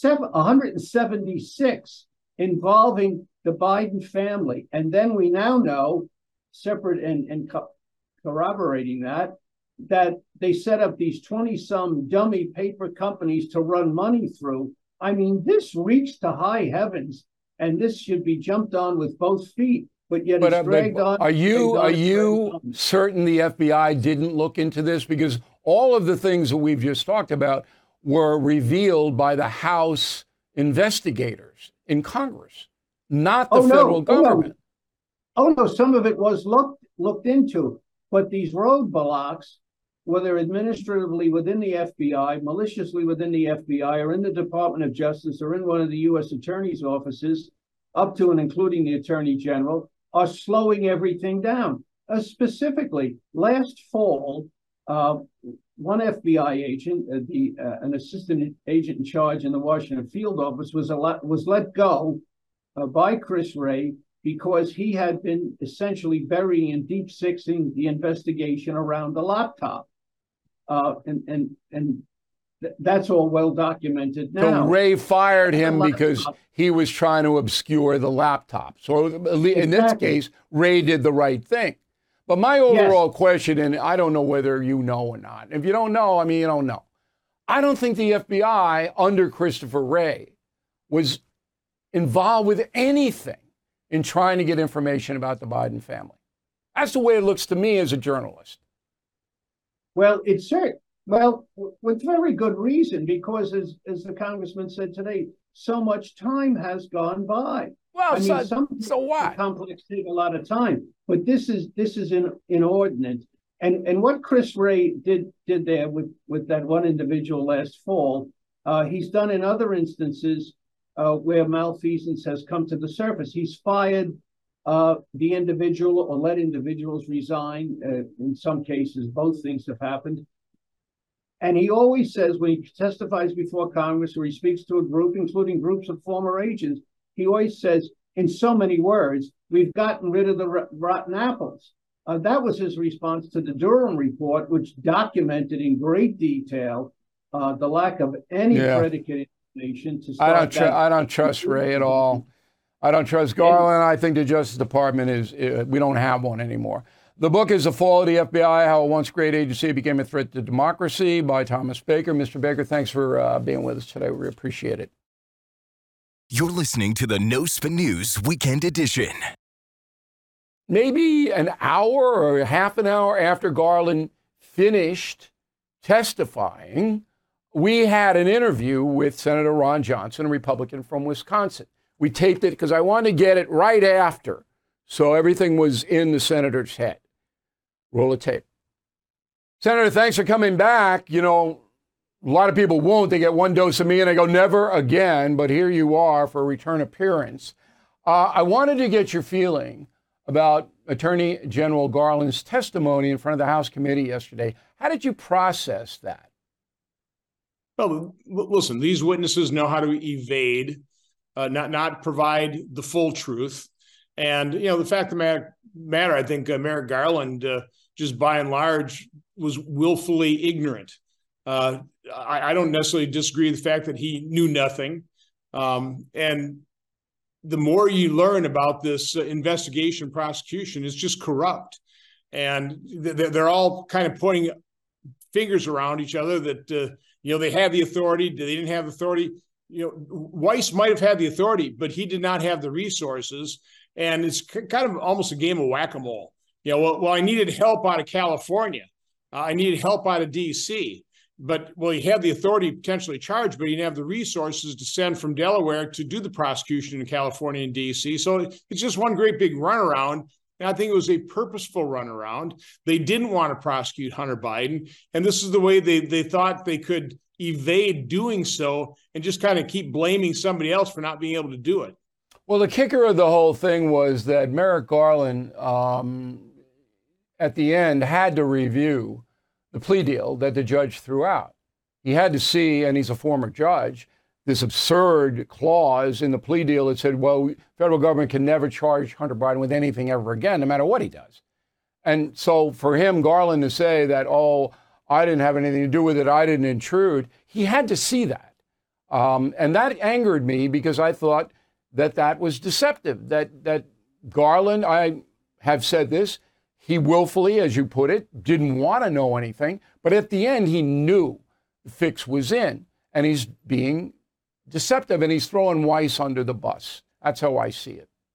176 involving the Biden family. And then we now know, separate and corroborating that they set up these 20-some dummy paper companies to run money through. I mean, this reeks to high heavens, and this should be jumped on with both feet. but yet it's dragged on. Are you certain the FBI didn't look into this? Because all of the things that we've just talked about were revealed by the House investigators in Congress, not the federal government. Oh no, some of it was looked into, but these roadblocks, whether administratively within the FBI, maliciously within the FBI, or in the Department of Justice, or in one of the U.S. Attorney's offices, up to and including the Attorney General, are slowing everything down. Specifically, last fall, one FBI agent, an assistant agent in charge in the Washington field office, was let go by Chris Wray because he had been essentially burying and deep sixing the investigation around the laptop. And that's all well documented now. So Wray fired him because he was trying to obscure the laptop. So in this case, Wray did the right thing. But my overall question, and I don't know whether you know or not. If you don't know, I mean, you don't know. I don't think the FBI under Christopher Wray was involved with anything in trying to get information about the Biden family. That's the way it looks to me as a journalist. Well, it's certain. Well, with very good reason, because as the congressman said today, so much time has gone by. Well, so what? Complex take a lot of time, but this is inordinate. And what Chris Wray did there with that one individual last fall, he's done in other instances where malfeasance has come to the surface. He's fired the individual or let individuals resign. In some cases, both things have happened. And he always says when he testifies before Congress or he speaks to a group, including groups of former agents, he always says, in so many words, we've gotten rid of the rotten apples. That was his response to the Durham report, which documented in great detail the lack of any predicate information to start. I don't trust Wray at all. I don't trust Garland. I think the Justice Department we don't have one anymore. The book is The Fall of the FBI, How a Once Great Agency Became a Threat to Democracy by Thomas Baker. Mr. Baker, thanks for being with us today. We appreciate it. You're listening to the No Spin News Weekend Edition. Maybe an hour or half an hour after Garland finished testifying, we had an interview with Senator Ron Johnson, a Republican from Wisconsin. We taped it because I wanted to get it right after, so everything was in the senator's head. Roll the tape. Senator, thanks for coming back. You know, a lot of people won't. They get one dose of me and they go, never again. But here you are for a return appearance. I wanted to get your feeling about Attorney General Garland's testimony in front of the House committee yesterday. How did you process that? Well, listen, these witnesses know how to evade, not provide the full truth. And, you know, the fact of the matter, I think Merrick Garland, just by and large, was willfully ignorant. I don't necessarily disagree with the fact that he knew nothing. And the more you learn about this investigation prosecution, it's just corrupt. And they're all kind of pointing fingers around each other that, you know, they have the authority, they didn't have authority. You know, Weiss might have had the authority, but he did not have the resources. And it's kind of almost a game of whack-a-mole. You know, well, I needed help out of California. I needed help out of D.C. But, well, he had the authority to potentially charge, but he didn't have the resources to send from Delaware to do the prosecution in California and D.C. So it's just one great big runaround. And I think it was a purposeful runaround. They didn't want to prosecute Hunter Biden. And this is the way they thought they could evade doing so and just kind of keep blaming somebody else for not being able to do it. Well, the kicker of the whole thing was that Merrick Garland, at the end, had to review the plea deal that the judge threw out. He had to see, and he's a former judge, this absurd clause in the plea deal that said, well, federal government can never charge Hunter Biden with anything ever again, no matter what he does. And so for him, Garland, to say that, oh, I didn't have anything to do with it, I didn't intrude, he had to see that. And that angered me because I thought that was deceptive, that Garland, I have said this, he willfully, as you put it, didn't want to know anything. But at the end, he knew the fix was in. And he's being deceptive, and he's throwing Weiss under the bus. That's how I see it.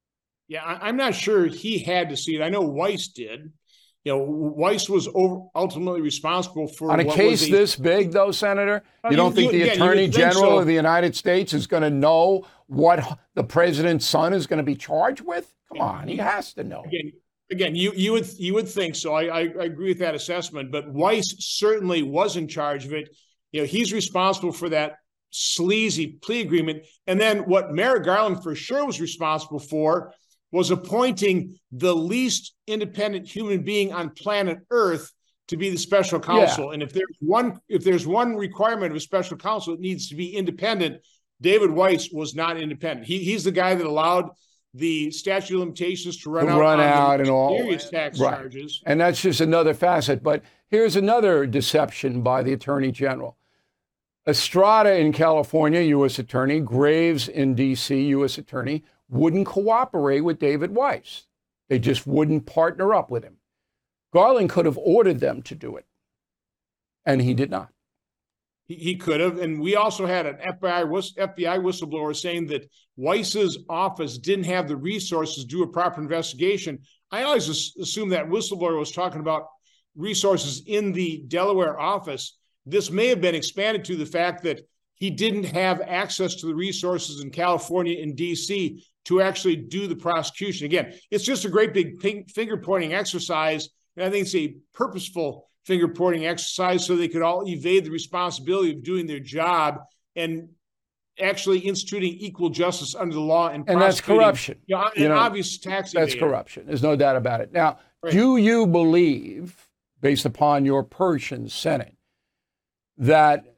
Yeah, I'm not sure he had to see it. I know Weiss did. Weiss was ultimately responsible for on a case this big, though, Senator. You don't think the Attorney General of the United States is going to know what the president's son is going to be charged with? Come on, he has to know. Again, you would think so. I agree with that assessment. But Weiss certainly was in charge of it. He's responsible for that sleazy plea agreement. And then what Merrick Garland for sure was responsible for was appointing the least independent human being on planet Earth to be the special counsel. Yeah. And if there's one requirement of a special counsel, it needs to be independent. David Weiss was not independent. He's the guy that allowed the statute of limitations to run out and all serious tax charges. And that's just another facet. But here's another deception by the Attorney General. Estrada in California, U.S. Attorney, Graves in D.C., U.S. Attorney, wouldn't cooperate with David Weiss. They just wouldn't partner up with him. Garland could have ordered them to do it, and he did not. He could have. And we also had an FBI whistleblower saying that Weiss's office didn't have the resources to do a proper investigation. I always assumed that whistleblower was talking about resources in the Delaware office. This may have been expanded to the fact that he didn't have access to the resources in California and D.C. to actually do the prosecution. Again, it's just a great big finger-pointing exercise, and I think it's a purposeful finger-pointing exercise so they could all evade the responsibility of doing their job and actually instituting equal justice under the law and that's corruption. Obvious tax evasion. That's corruption. There's no doubt about it. Now, do you believe, based upon your Persian Senate, that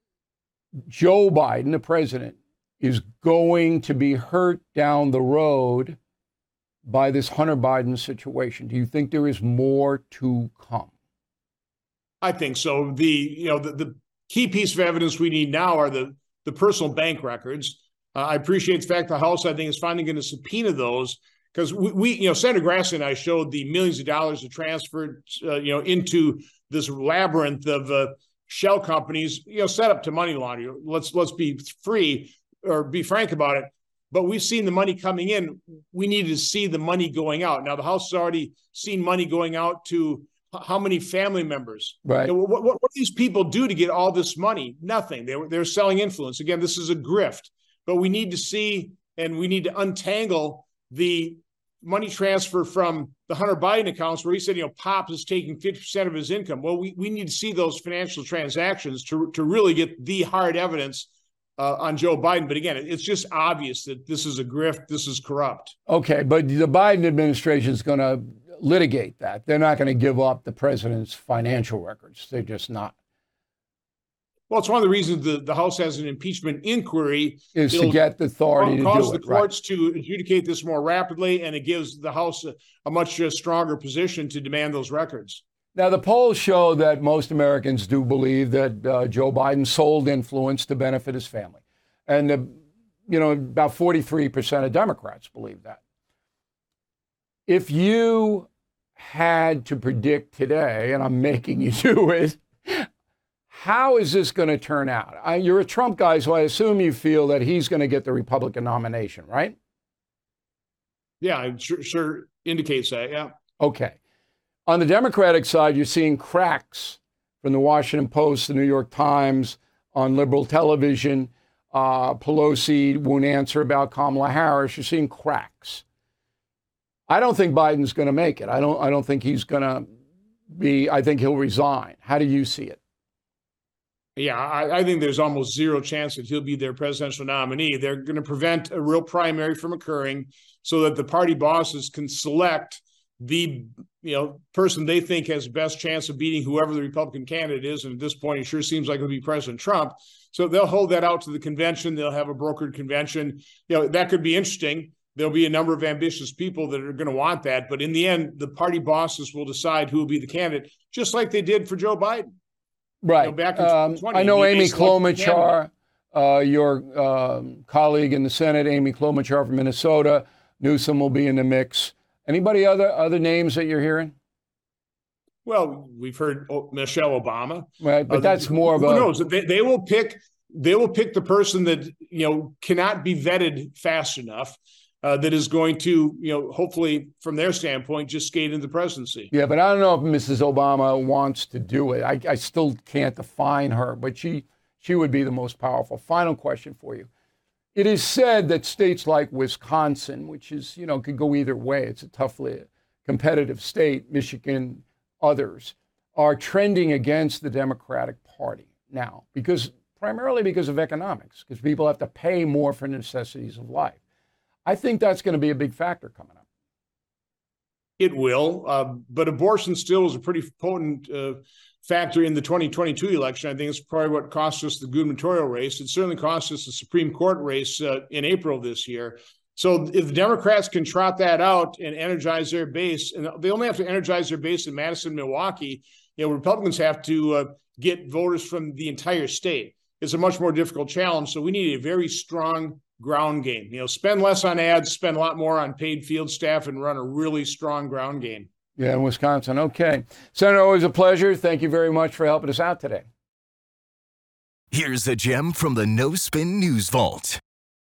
Joe Biden, the president, is going to be hurt down the road by this Hunter Biden situation? Do you think there is more to come? I think so. The key piece of evidence we need now are the personal bank records. I appreciate the fact the House, I think, is finally going to subpoena those because we Senator Grassley and I showed the millions of dollars that transferred, into this labyrinth of shell companies, set up to money laundering. Let's be frank about it. But we've seen the money coming in. We needed to see the money going out. Now the House has already seen money going out to how many family members? Right. What do these people do to get all this money? Nothing. They're selling influence. Again, this is a grift. But we need to see and we need to untangle the money transfer from the Hunter Biden accounts where he said, Pop is taking 50% of his income. Well, we need to see those financial transactions to really get the hard evidence on Joe Biden. But again, it's just obvious that this is a grift. This is corrupt. Okay, but the Biden administration is going to litigate that. They're not going to give up the president's financial records. They're just not. Well, it's one of the reasons the House has an impeachment inquiry. Is to get the authority to do it. Cause the courts to adjudicate this more rapidly, and it gives the House a much stronger position to demand those records. Now, the polls show that most Americans do believe that Joe Biden sold influence to benefit his family. And, about 43% of Democrats believe that. If you had to predict today, and I'm making you do it, how is this going to turn out? You're a Trump guy, so I assume you feel that he's going to get the Republican nomination, right? Yeah, it sure indicates that, yeah. Okay. On the Democratic side, you're seeing cracks from the Washington Post, the New York Times, on liberal television. Pelosi won't answer about Kamala Harris. You're seeing cracks. I don't think Biden's going to make it. I don't think he's going to be. I think he'll resign. How do you see it? Yeah, I think there's almost zero chance that he'll be their presidential nominee. They're going to prevent a real primary from occurring so that the party bosses can select the person they think has the best chance of beating whoever the Republican candidate is. And at this point, it sure seems like it'll be President Trump. So they'll hold that out to the convention. They'll have a brokered convention. That could be interesting. There'll be a number of ambitious people that are going to want that. But in the end, the party bosses will decide who will be the candidate, just like they did for Joe Biden. Right. Back in 2020, I know Amy Klobuchar, your colleague in the Senate, Amy Klobuchar from Minnesota. Newsom will be in the mix. Anybody other names that you're hearing? Well, we've heard Michelle Obama. Right, but that's more of a... Who knows? They will pick the person that, cannot be vetted fast enough. that is going to, hopefully from their standpoint, just skate into the presidency. Yeah, but I don't know if Mrs. Obama wants to do it. I still can't define her, but she would be the most powerful. Final question for you. It is said that states like Wisconsin, which is, could go either way, it's a toughly competitive state, Michigan, others, are trending against the Democratic Party now, primarily because of economics, because people have to pay more for necessities of life. I think that's going to be a big factor coming up. It will, but abortion still is a pretty potent factor in the 2022 election. I think it's probably what cost us the gubernatorial race. It certainly cost us the Supreme Court race in April this year. So if the Democrats can trot that out and energize their base, and they only have to energize their base in Madison, Milwaukee, Republicans have to get voters from the entire state. It's a much more difficult challenge. So we need a very strong ground game. Spend less on ads, spend a lot more on paid field staff, and run a really strong ground game. Yeah, in Wisconsin. Okay. Senator, always a pleasure. Thank you very much for helping us out today. Here's a gem from the No Spin News Vault.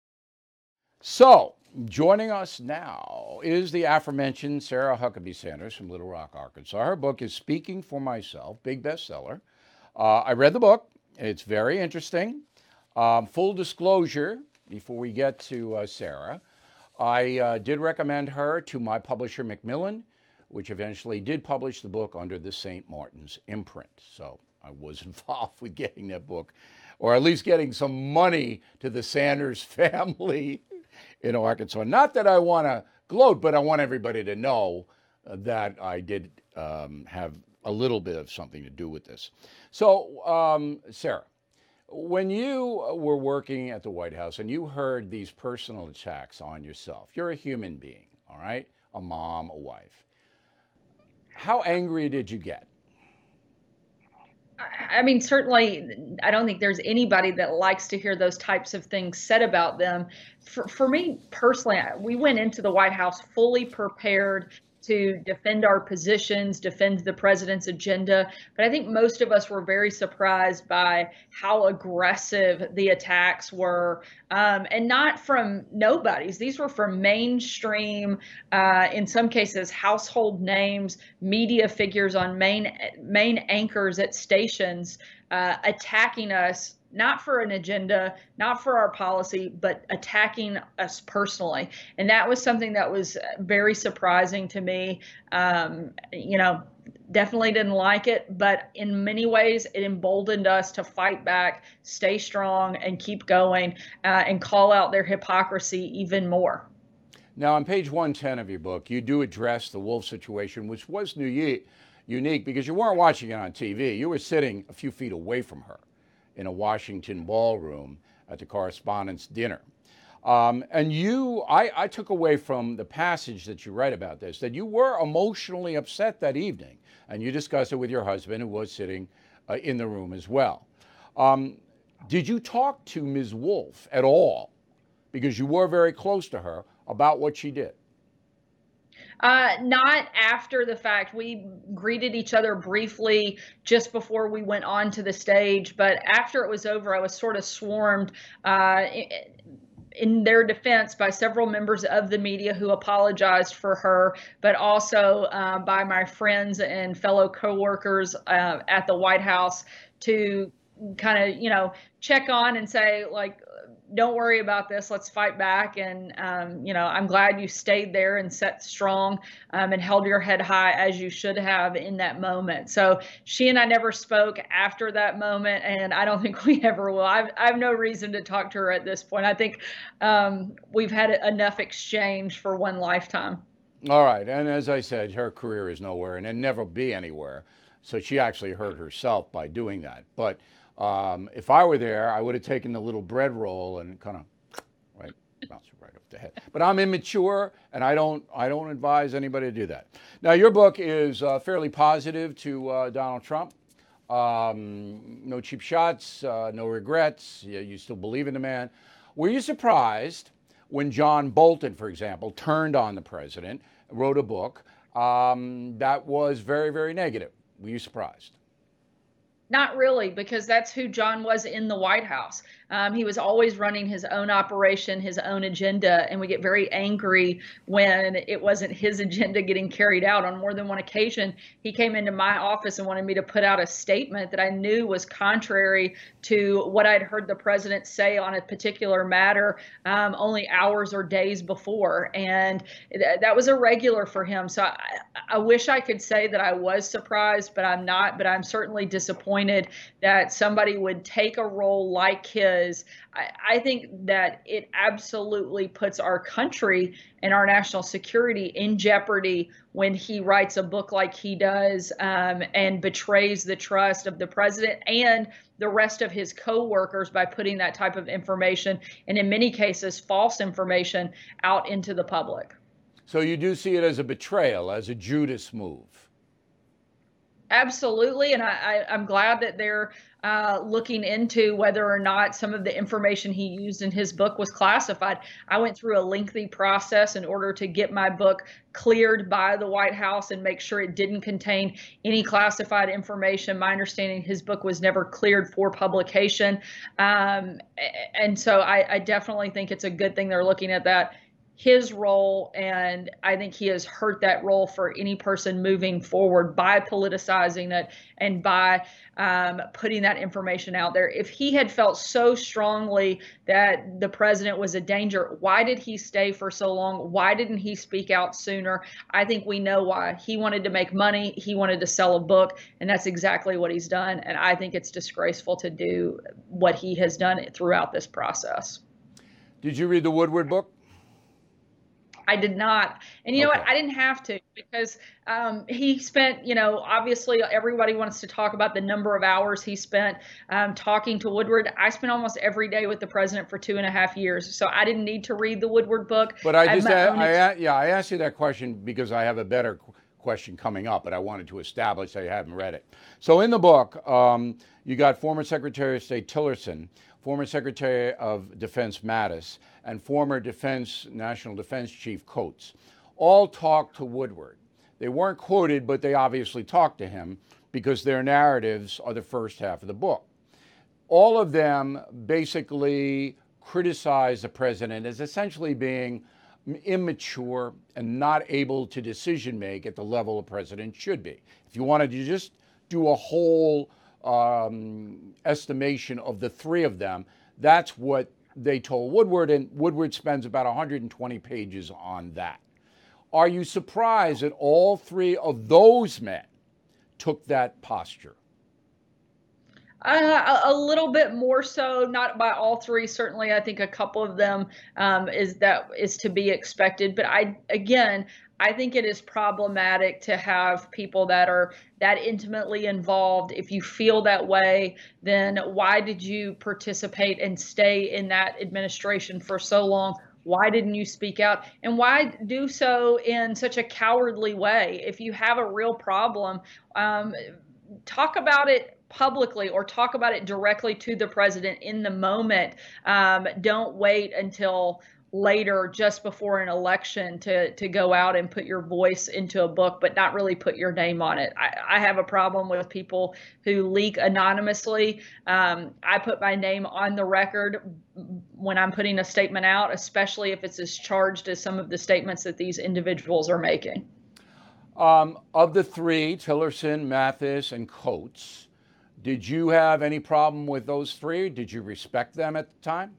So, joining us now is the aforementioned Sarah Huckabee Sanders from Little Rock, Arkansas. Her book is Speaking for Myself, big bestseller. I read the book. It's very interesting. Full disclosure, before we get to Sarah, I did recommend her to my publisher, Macmillan, which eventually did publish the book under the St. Martin's imprint. So I was involved with getting that book, or at least getting some money to the Sanders family in Arkansas. Not that I want to gloat, but I want everybody to know that I did have a little bit of something to do with this. So, Sarah, when you were working at the White House and you heard these personal attacks on yourself, you're a human being, all right? A mom, a wife. How angry did you get? I mean, certainly, I don't think there's anybody that likes to hear those types of things said about them. For me personally, we went into the White House fully prepared to defend our positions, defend the president's agenda. But I think most of us were very surprised by how aggressive the attacks were, and not from nobodies. These were from mainstream, in some cases, household names, media figures on main anchors at stations, attacking us, not for an agenda, not for our policy, but attacking us personally. And that was something that was very surprising to me. Definitely didn't like it, but in many ways, it emboldened us to fight back, stay strong, and keep going, and call out their hypocrisy even more. Now, on page 110 of your book, you do address the Wolf situation, which was unique because you weren't watching it on TV. You were sitting a few feet away from her in a Washington ballroom at the Correspondents' Dinner. And I took away from the passage that you write about this, that you were emotionally upset that evening, and you discussed it with your husband, who was sitting in the room as well. Did you talk to Ms. Wolf at all, because you were very close to her, about what she did? Not after the fact. We greeted each other briefly just before we went on to the stage, but after it was over, I was sort of swarmed in their defense by several members of the media who apologized for her, but also by my friends and fellow coworkers at the White House to kind of, check on and say, like, don't worry about this. Let's fight back. And, I'm glad you stayed there and set strong and held your head high as you should have in that moment. So she and I never spoke after that moment, and I don't think we ever will. I have no reason to talk to her at this point. I think we've had enough exchange for one lifetime. All right. And as I said, her career is nowhere and it'll never be anywhere. So she actually hurt herself by doing that. But if I were there, I would have taken the little bread roll and kind of bounce it right up the head. But I'm immature, and I don't advise anybody to do that. Now, your book is fairly positive to Donald Trump. No cheap shots, no regrets. You still believe in the man. Were you surprised when John Bolton, for example, turned on the president, wrote a book that was very, very negative? Were you surprised? Not really, because that's who John was in the White House. He was always running his own operation, his own agenda, and we get very angry when it wasn't his agenda getting carried out. On more than one occasion, he came into my office and wanted me to put out a statement that I knew was contrary to what I'd heard the president say on a particular matter only hours or days before. And that was irregular for him. So I wish I could say that I was surprised, but I'm not. But I'm certainly disappointed that somebody would take a role like his. I think that it absolutely puts our country and our national security in jeopardy when he writes a book like he does and betrays the trust of the president and the rest of his co-workers by putting that type of information, and in many cases, false information, out into the public. So you do see it as a betrayal, as a Judas move? Absolutely, and I'm glad that they're looking into whether or not some of the information he used in his book was classified. I went through a lengthy process in order to get my book cleared by the White House and make sure it didn't contain any classified information. My understanding, his book was never cleared for publication. And so I definitely think it's a good thing they're looking at that. His role, and I think he has hurt that role for any person moving forward by politicizing it and by putting that information out there. If he had felt so strongly that the president was a danger, why did he stay for so long? Why didn't he speak out sooner? I think we know why. He wanted to make money. He wanted to sell a book, and that's exactly what he's done. And I think it's disgraceful to do what he has done throughout this process. Did you read the Woodward book? I did not. And you know what? I didn't have to, because he spent, obviously everybody wants to talk about the number of hours he spent talking to Woodward. I spent almost every day with the president for 2.5 years. So I didn't need to read the Woodward book. But I asked you that question because I have a better question coming up, but I wanted to establish that you haven't read it. So in the book, you got former Secretary of State Tillerson, former Secretary of Defense Mattis, and former National Defense Chief Coates, all talked to Woodward. They weren't quoted, but they obviously talked to him because their narratives are the first half of the book. All of them basically criticize the president as essentially being immature and not able to decision make at the level a president should be. If you wanted to just do a whole estimation of the three of them, that's what they told Woodward, and Woodward spends about 120 pages on that. Are you surprised that all three of those men took that posture? A little bit more so, not by all three. Certainly, I think a couple of them is to be expected. But I think it is problematic to have people that are that intimately involved. If you feel that way, then why did you participate and stay in that administration for so long? Why didn't you speak out? And why do so in such a cowardly way? If you have a real problem, talk about it publicly or talk about it directly to the president in the moment. Don't wait until later, just before an election, to go out and put your voice into a book, but not really put your name on it. I have a problem with people who leak anonymously. I put my name on the record when I'm putting a statement out, especially if it's as charged as some of the statements that these individuals are making. Of the three, Tillerson, Mattis, and Coates, did you have any problem with those three? Did you respect them at the time?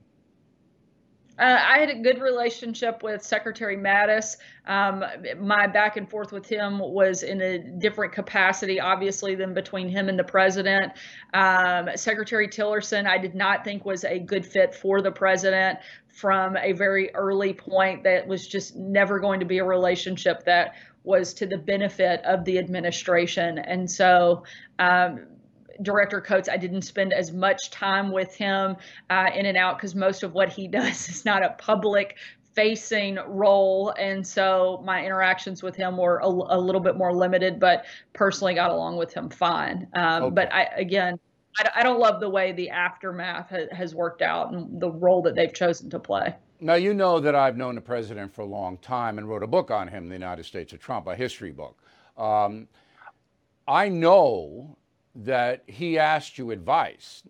I had a good relationship with Secretary Mattis. My back and forth with him was in a different capacity, obviously, than between him and the president. Secretary Tillerson, I did not think was a good fit for the president from a very early point. That was just never going to be a relationship that was to the benefit of the administration. And so, Director Coates, I didn't spend as much time with him in and out because most of what he does is not a public facing role. And so my interactions with him were a little bit more limited, but personally got along with him fine. But I don't love the way the aftermath has worked out and the role that they've chosen to play. Now, you know that I've known the president for a long time and wrote a book on him, The United States of Trump, a history book. I know that he asked you advice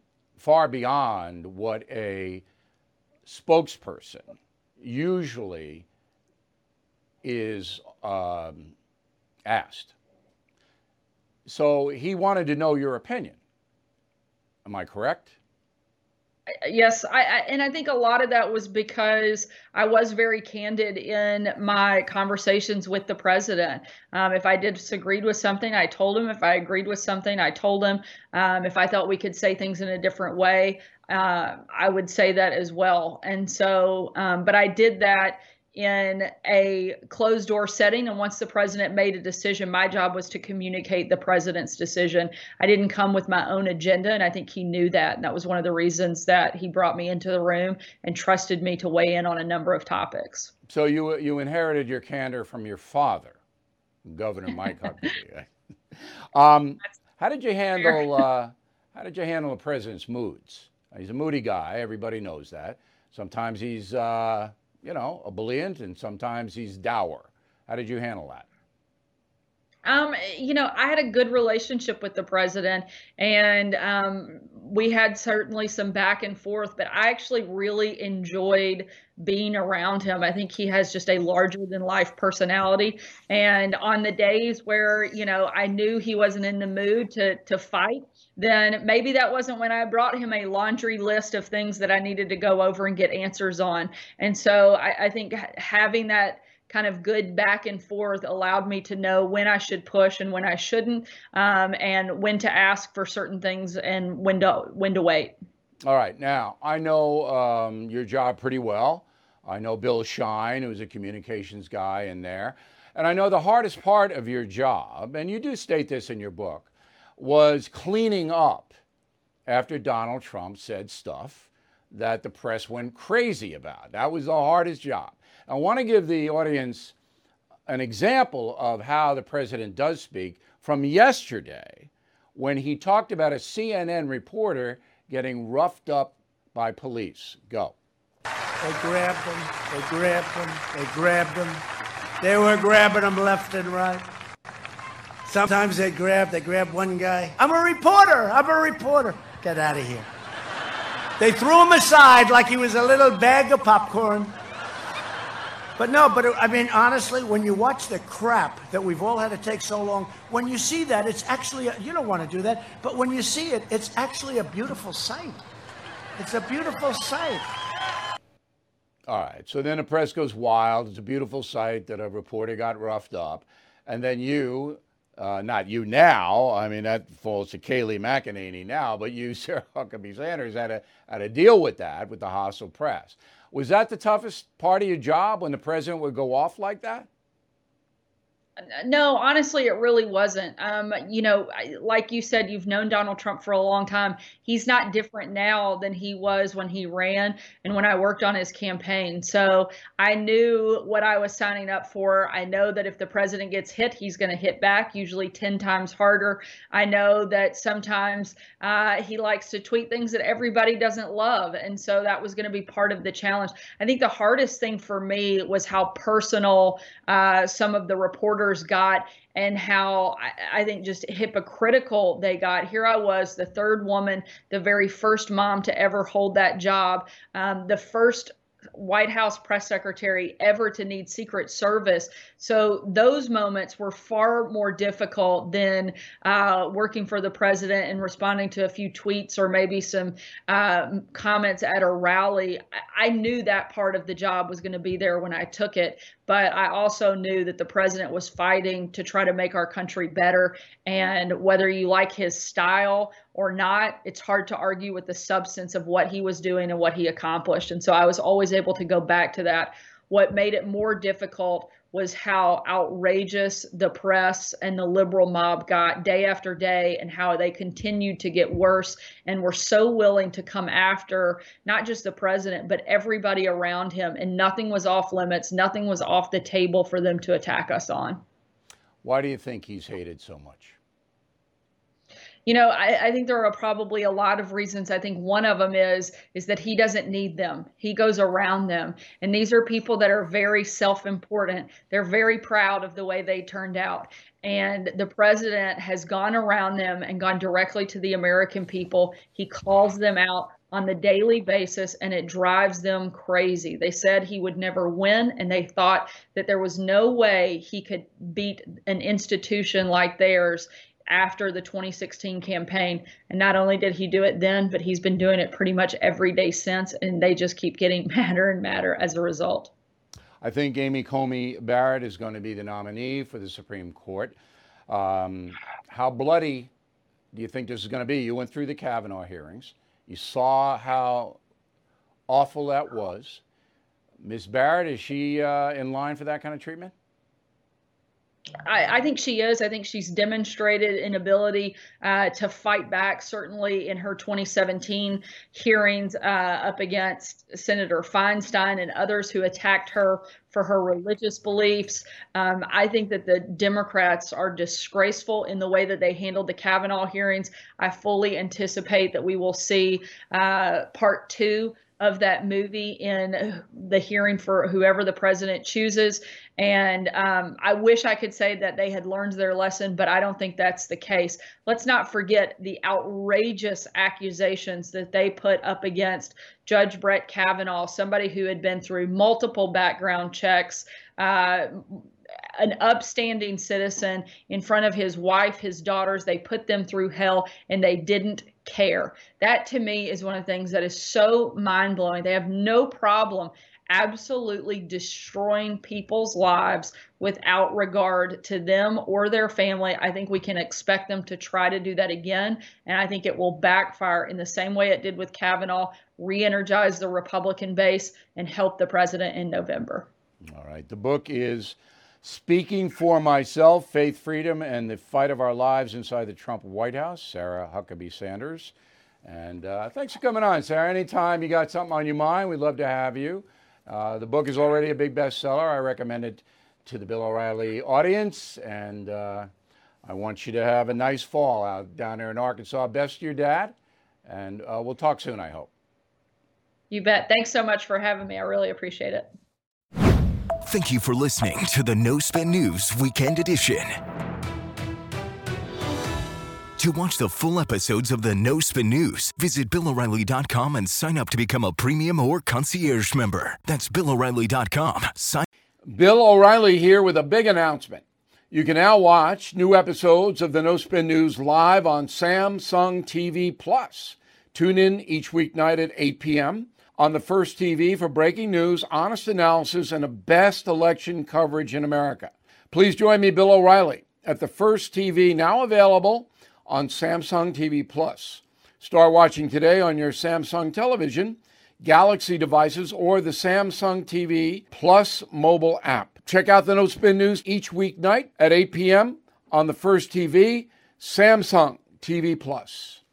far beyond what a spokesperson usually is asked. So he wanted to know your opinion. Am I correct? Yes, and I think a lot of that was because I was very candid in my conversations with the president. If I disagreed with something, I told him. If I agreed with something, I told him. If I thought we could say things in a different way, I would say that as well. And so, but I did that in a closed door setting. And once the president made a decision, my job was to communicate the president's decision. I didn't come with my own agenda. And I think he knew that. And that was one of the reasons that he brought me into the room and trusted me to weigh in on a number of topics. So you inherited your candor from your father, Governor Mike Huckabee. How did you handle the president's moods? He's a moody guy. Everybody knows that. Sometimes he's ebullient, and sometimes he's dour. How did you handle that? I had a good relationship with the president, and we had certainly some back and forth, but I actually really enjoyed being around him. I think he has just a larger than life personality. And on the days where, I knew he wasn't in the mood to fight, then maybe that wasn't when I brought him a laundry list of things that I needed to go over and get answers on. And so I think having that kind of good back and forth allowed me to know when I should push and when I shouldn't, and when to ask for certain things and when to wait. All right. Now, I know your job pretty well. I know Bill Shine, who's a communications guy in there. And I know the hardest part of your job, and you do state this in your book, was cleaning up after Donald Trump said stuff that the press went crazy about. That was the hardest job. I want to give the audience an example of how the president does speak from yesterday when he talked about a CNN reporter getting roughed up by police. Go. They grabbed him, they grabbed him, they grabbed him. They were grabbing him left and right. Sometimes they grabbed one guy. I'm a reporter. Get out of here. They threw him aside like he was a little bag of popcorn. But honestly, when you watch the crap that we've all had to take so long, when you see that, it's actually, you don't want to do that, but when you see it, it's actually a beautiful sight. It's a beautiful sight. All right, so then the press goes wild. It's a beautiful sight that a reporter got roughed up. And then you, not you now, I mean, that falls to Kayleigh McEnany now, but you, Sarah Huckabee Sanders, had to deal with that, with the hostile press. Was that the toughest part of your job, when the president would go off like that? No, honestly, it really wasn't. Like you said, you've known Donald Trump for a long time. He's not different now than he was when he ran and when I worked on his campaign. So I knew what I was signing up for. I know that if the president gets hit, he's going to hit back, usually 10 times harder. I know that sometimes he likes to tweet things that everybody doesn't love. And so that was going to be part of the challenge. I think the hardest thing for me was how personal some of the reporters got, and how I think just hypocritical they got. Here I was, the third woman, the very first mom to ever hold that job, the first White House press secretary ever to need Secret Service. So those moments were far more difficult than working for the president and responding to a few tweets or maybe some comments at a rally. I knew that part of the job was going to be there when I took it, but I also knew that the president was fighting to try to make our country better. And whether you like his style or not, it's hard to argue with the substance of what he was doing and what he accomplished. And so I was always able to go back to that. What made it more difficult was how outrageous the press and the liberal mob got day after day, and how they continued to get worse and were so willing to come after not just the president, but everybody around him. And nothing was off limits. Nothing was off the table for them to attack us on. Why do you think he's hated so much? I think there are probably a lot of reasons. I think one of them is that he doesn't need them. He goes around them. And these are people that are very self-important. They're very proud of the way they turned out. And the president has gone around them and gone directly to the American people. He calls them out on the daily basis, and it drives them crazy. They said he would never win, and they thought that there was no way he could beat an institution like theirs after the 2016 campaign. And not only did he do it then, but he's been doing it pretty much every day since, and they just keep getting madder and madder as a result. I think Amy Coney Barrett is going to be the nominee for the Supreme Court. How bloody do you think this is going to be? You went through the Kavanaugh hearings. You saw how awful that was. Ms. Barrett, is she in line for that kind of treatment? I think she is. I think she's demonstrated an ability to fight back, certainly in her 2017 hearings up against Senator Feinstein and others who attacked her for her religious beliefs. I think that the Democrats are disgraceful in the way that they handled the Kavanaugh hearings. I fully anticipate that we will see part 2 of that movie in the hearing for whoever the president chooses. And I wish I could say that they had learned their lesson, but I don't think that's the case. Let's not forget the outrageous accusations that they put up against Judge Brett Kavanaugh, somebody who had been through multiple background checks, an upstanding citizen in front of his wife, his daughters. They put them through hell and they didn't care. That to me is one of the things that is so mind-blowing. They have no problem absolutely destroying people's lives without regard to them or their family. I think we can expect them to try to do that again, and I think it will backfire in the same way it did with Kavanaugh, re-energize the Republican base, and help the president in November. All right. The book is Speaking for Myself, Faith, Freedom, and the Fight of Our Lives Inside the Trump White House, Sarah Huckabee Sanders. And thanks for coming on, Sarah. Anytime you got something on your mind, we'd love to have you. The book is already a big bestseller. I recommend it to the Bill O'Reilly audience. And I want you to have a nice fall out down there in Arkansas. Best to your dad. And we'll talk soon, I hope. You bet. Thanks so much for having me. I really appreciate it. Thank you for listening to the No Spin News Weekend Edition. To watch the full episodes of the No Spin News, visit BillO'Reilly.com and sign up to become a premium or concierge member. That's BillO'Reilly.com. Bill O'Reilly here with a big announcement. You can now watch new episodes of the No Spin News live on Samsung TV Plus. Tune in each weeknight at 8 p.m. on the First TV for breaking news, honest analysis, and the best election coverage in America. Please join me, Bill O'Reilly, at the First TV, now available on Samsung TV Plus. Start watching today on your Samsung television, Galaxy devices, or the Samsung TV Plus mobile app. Check out the No Spin News each weeknight at 8 p.m. on the First TV, Samsung TV Plus.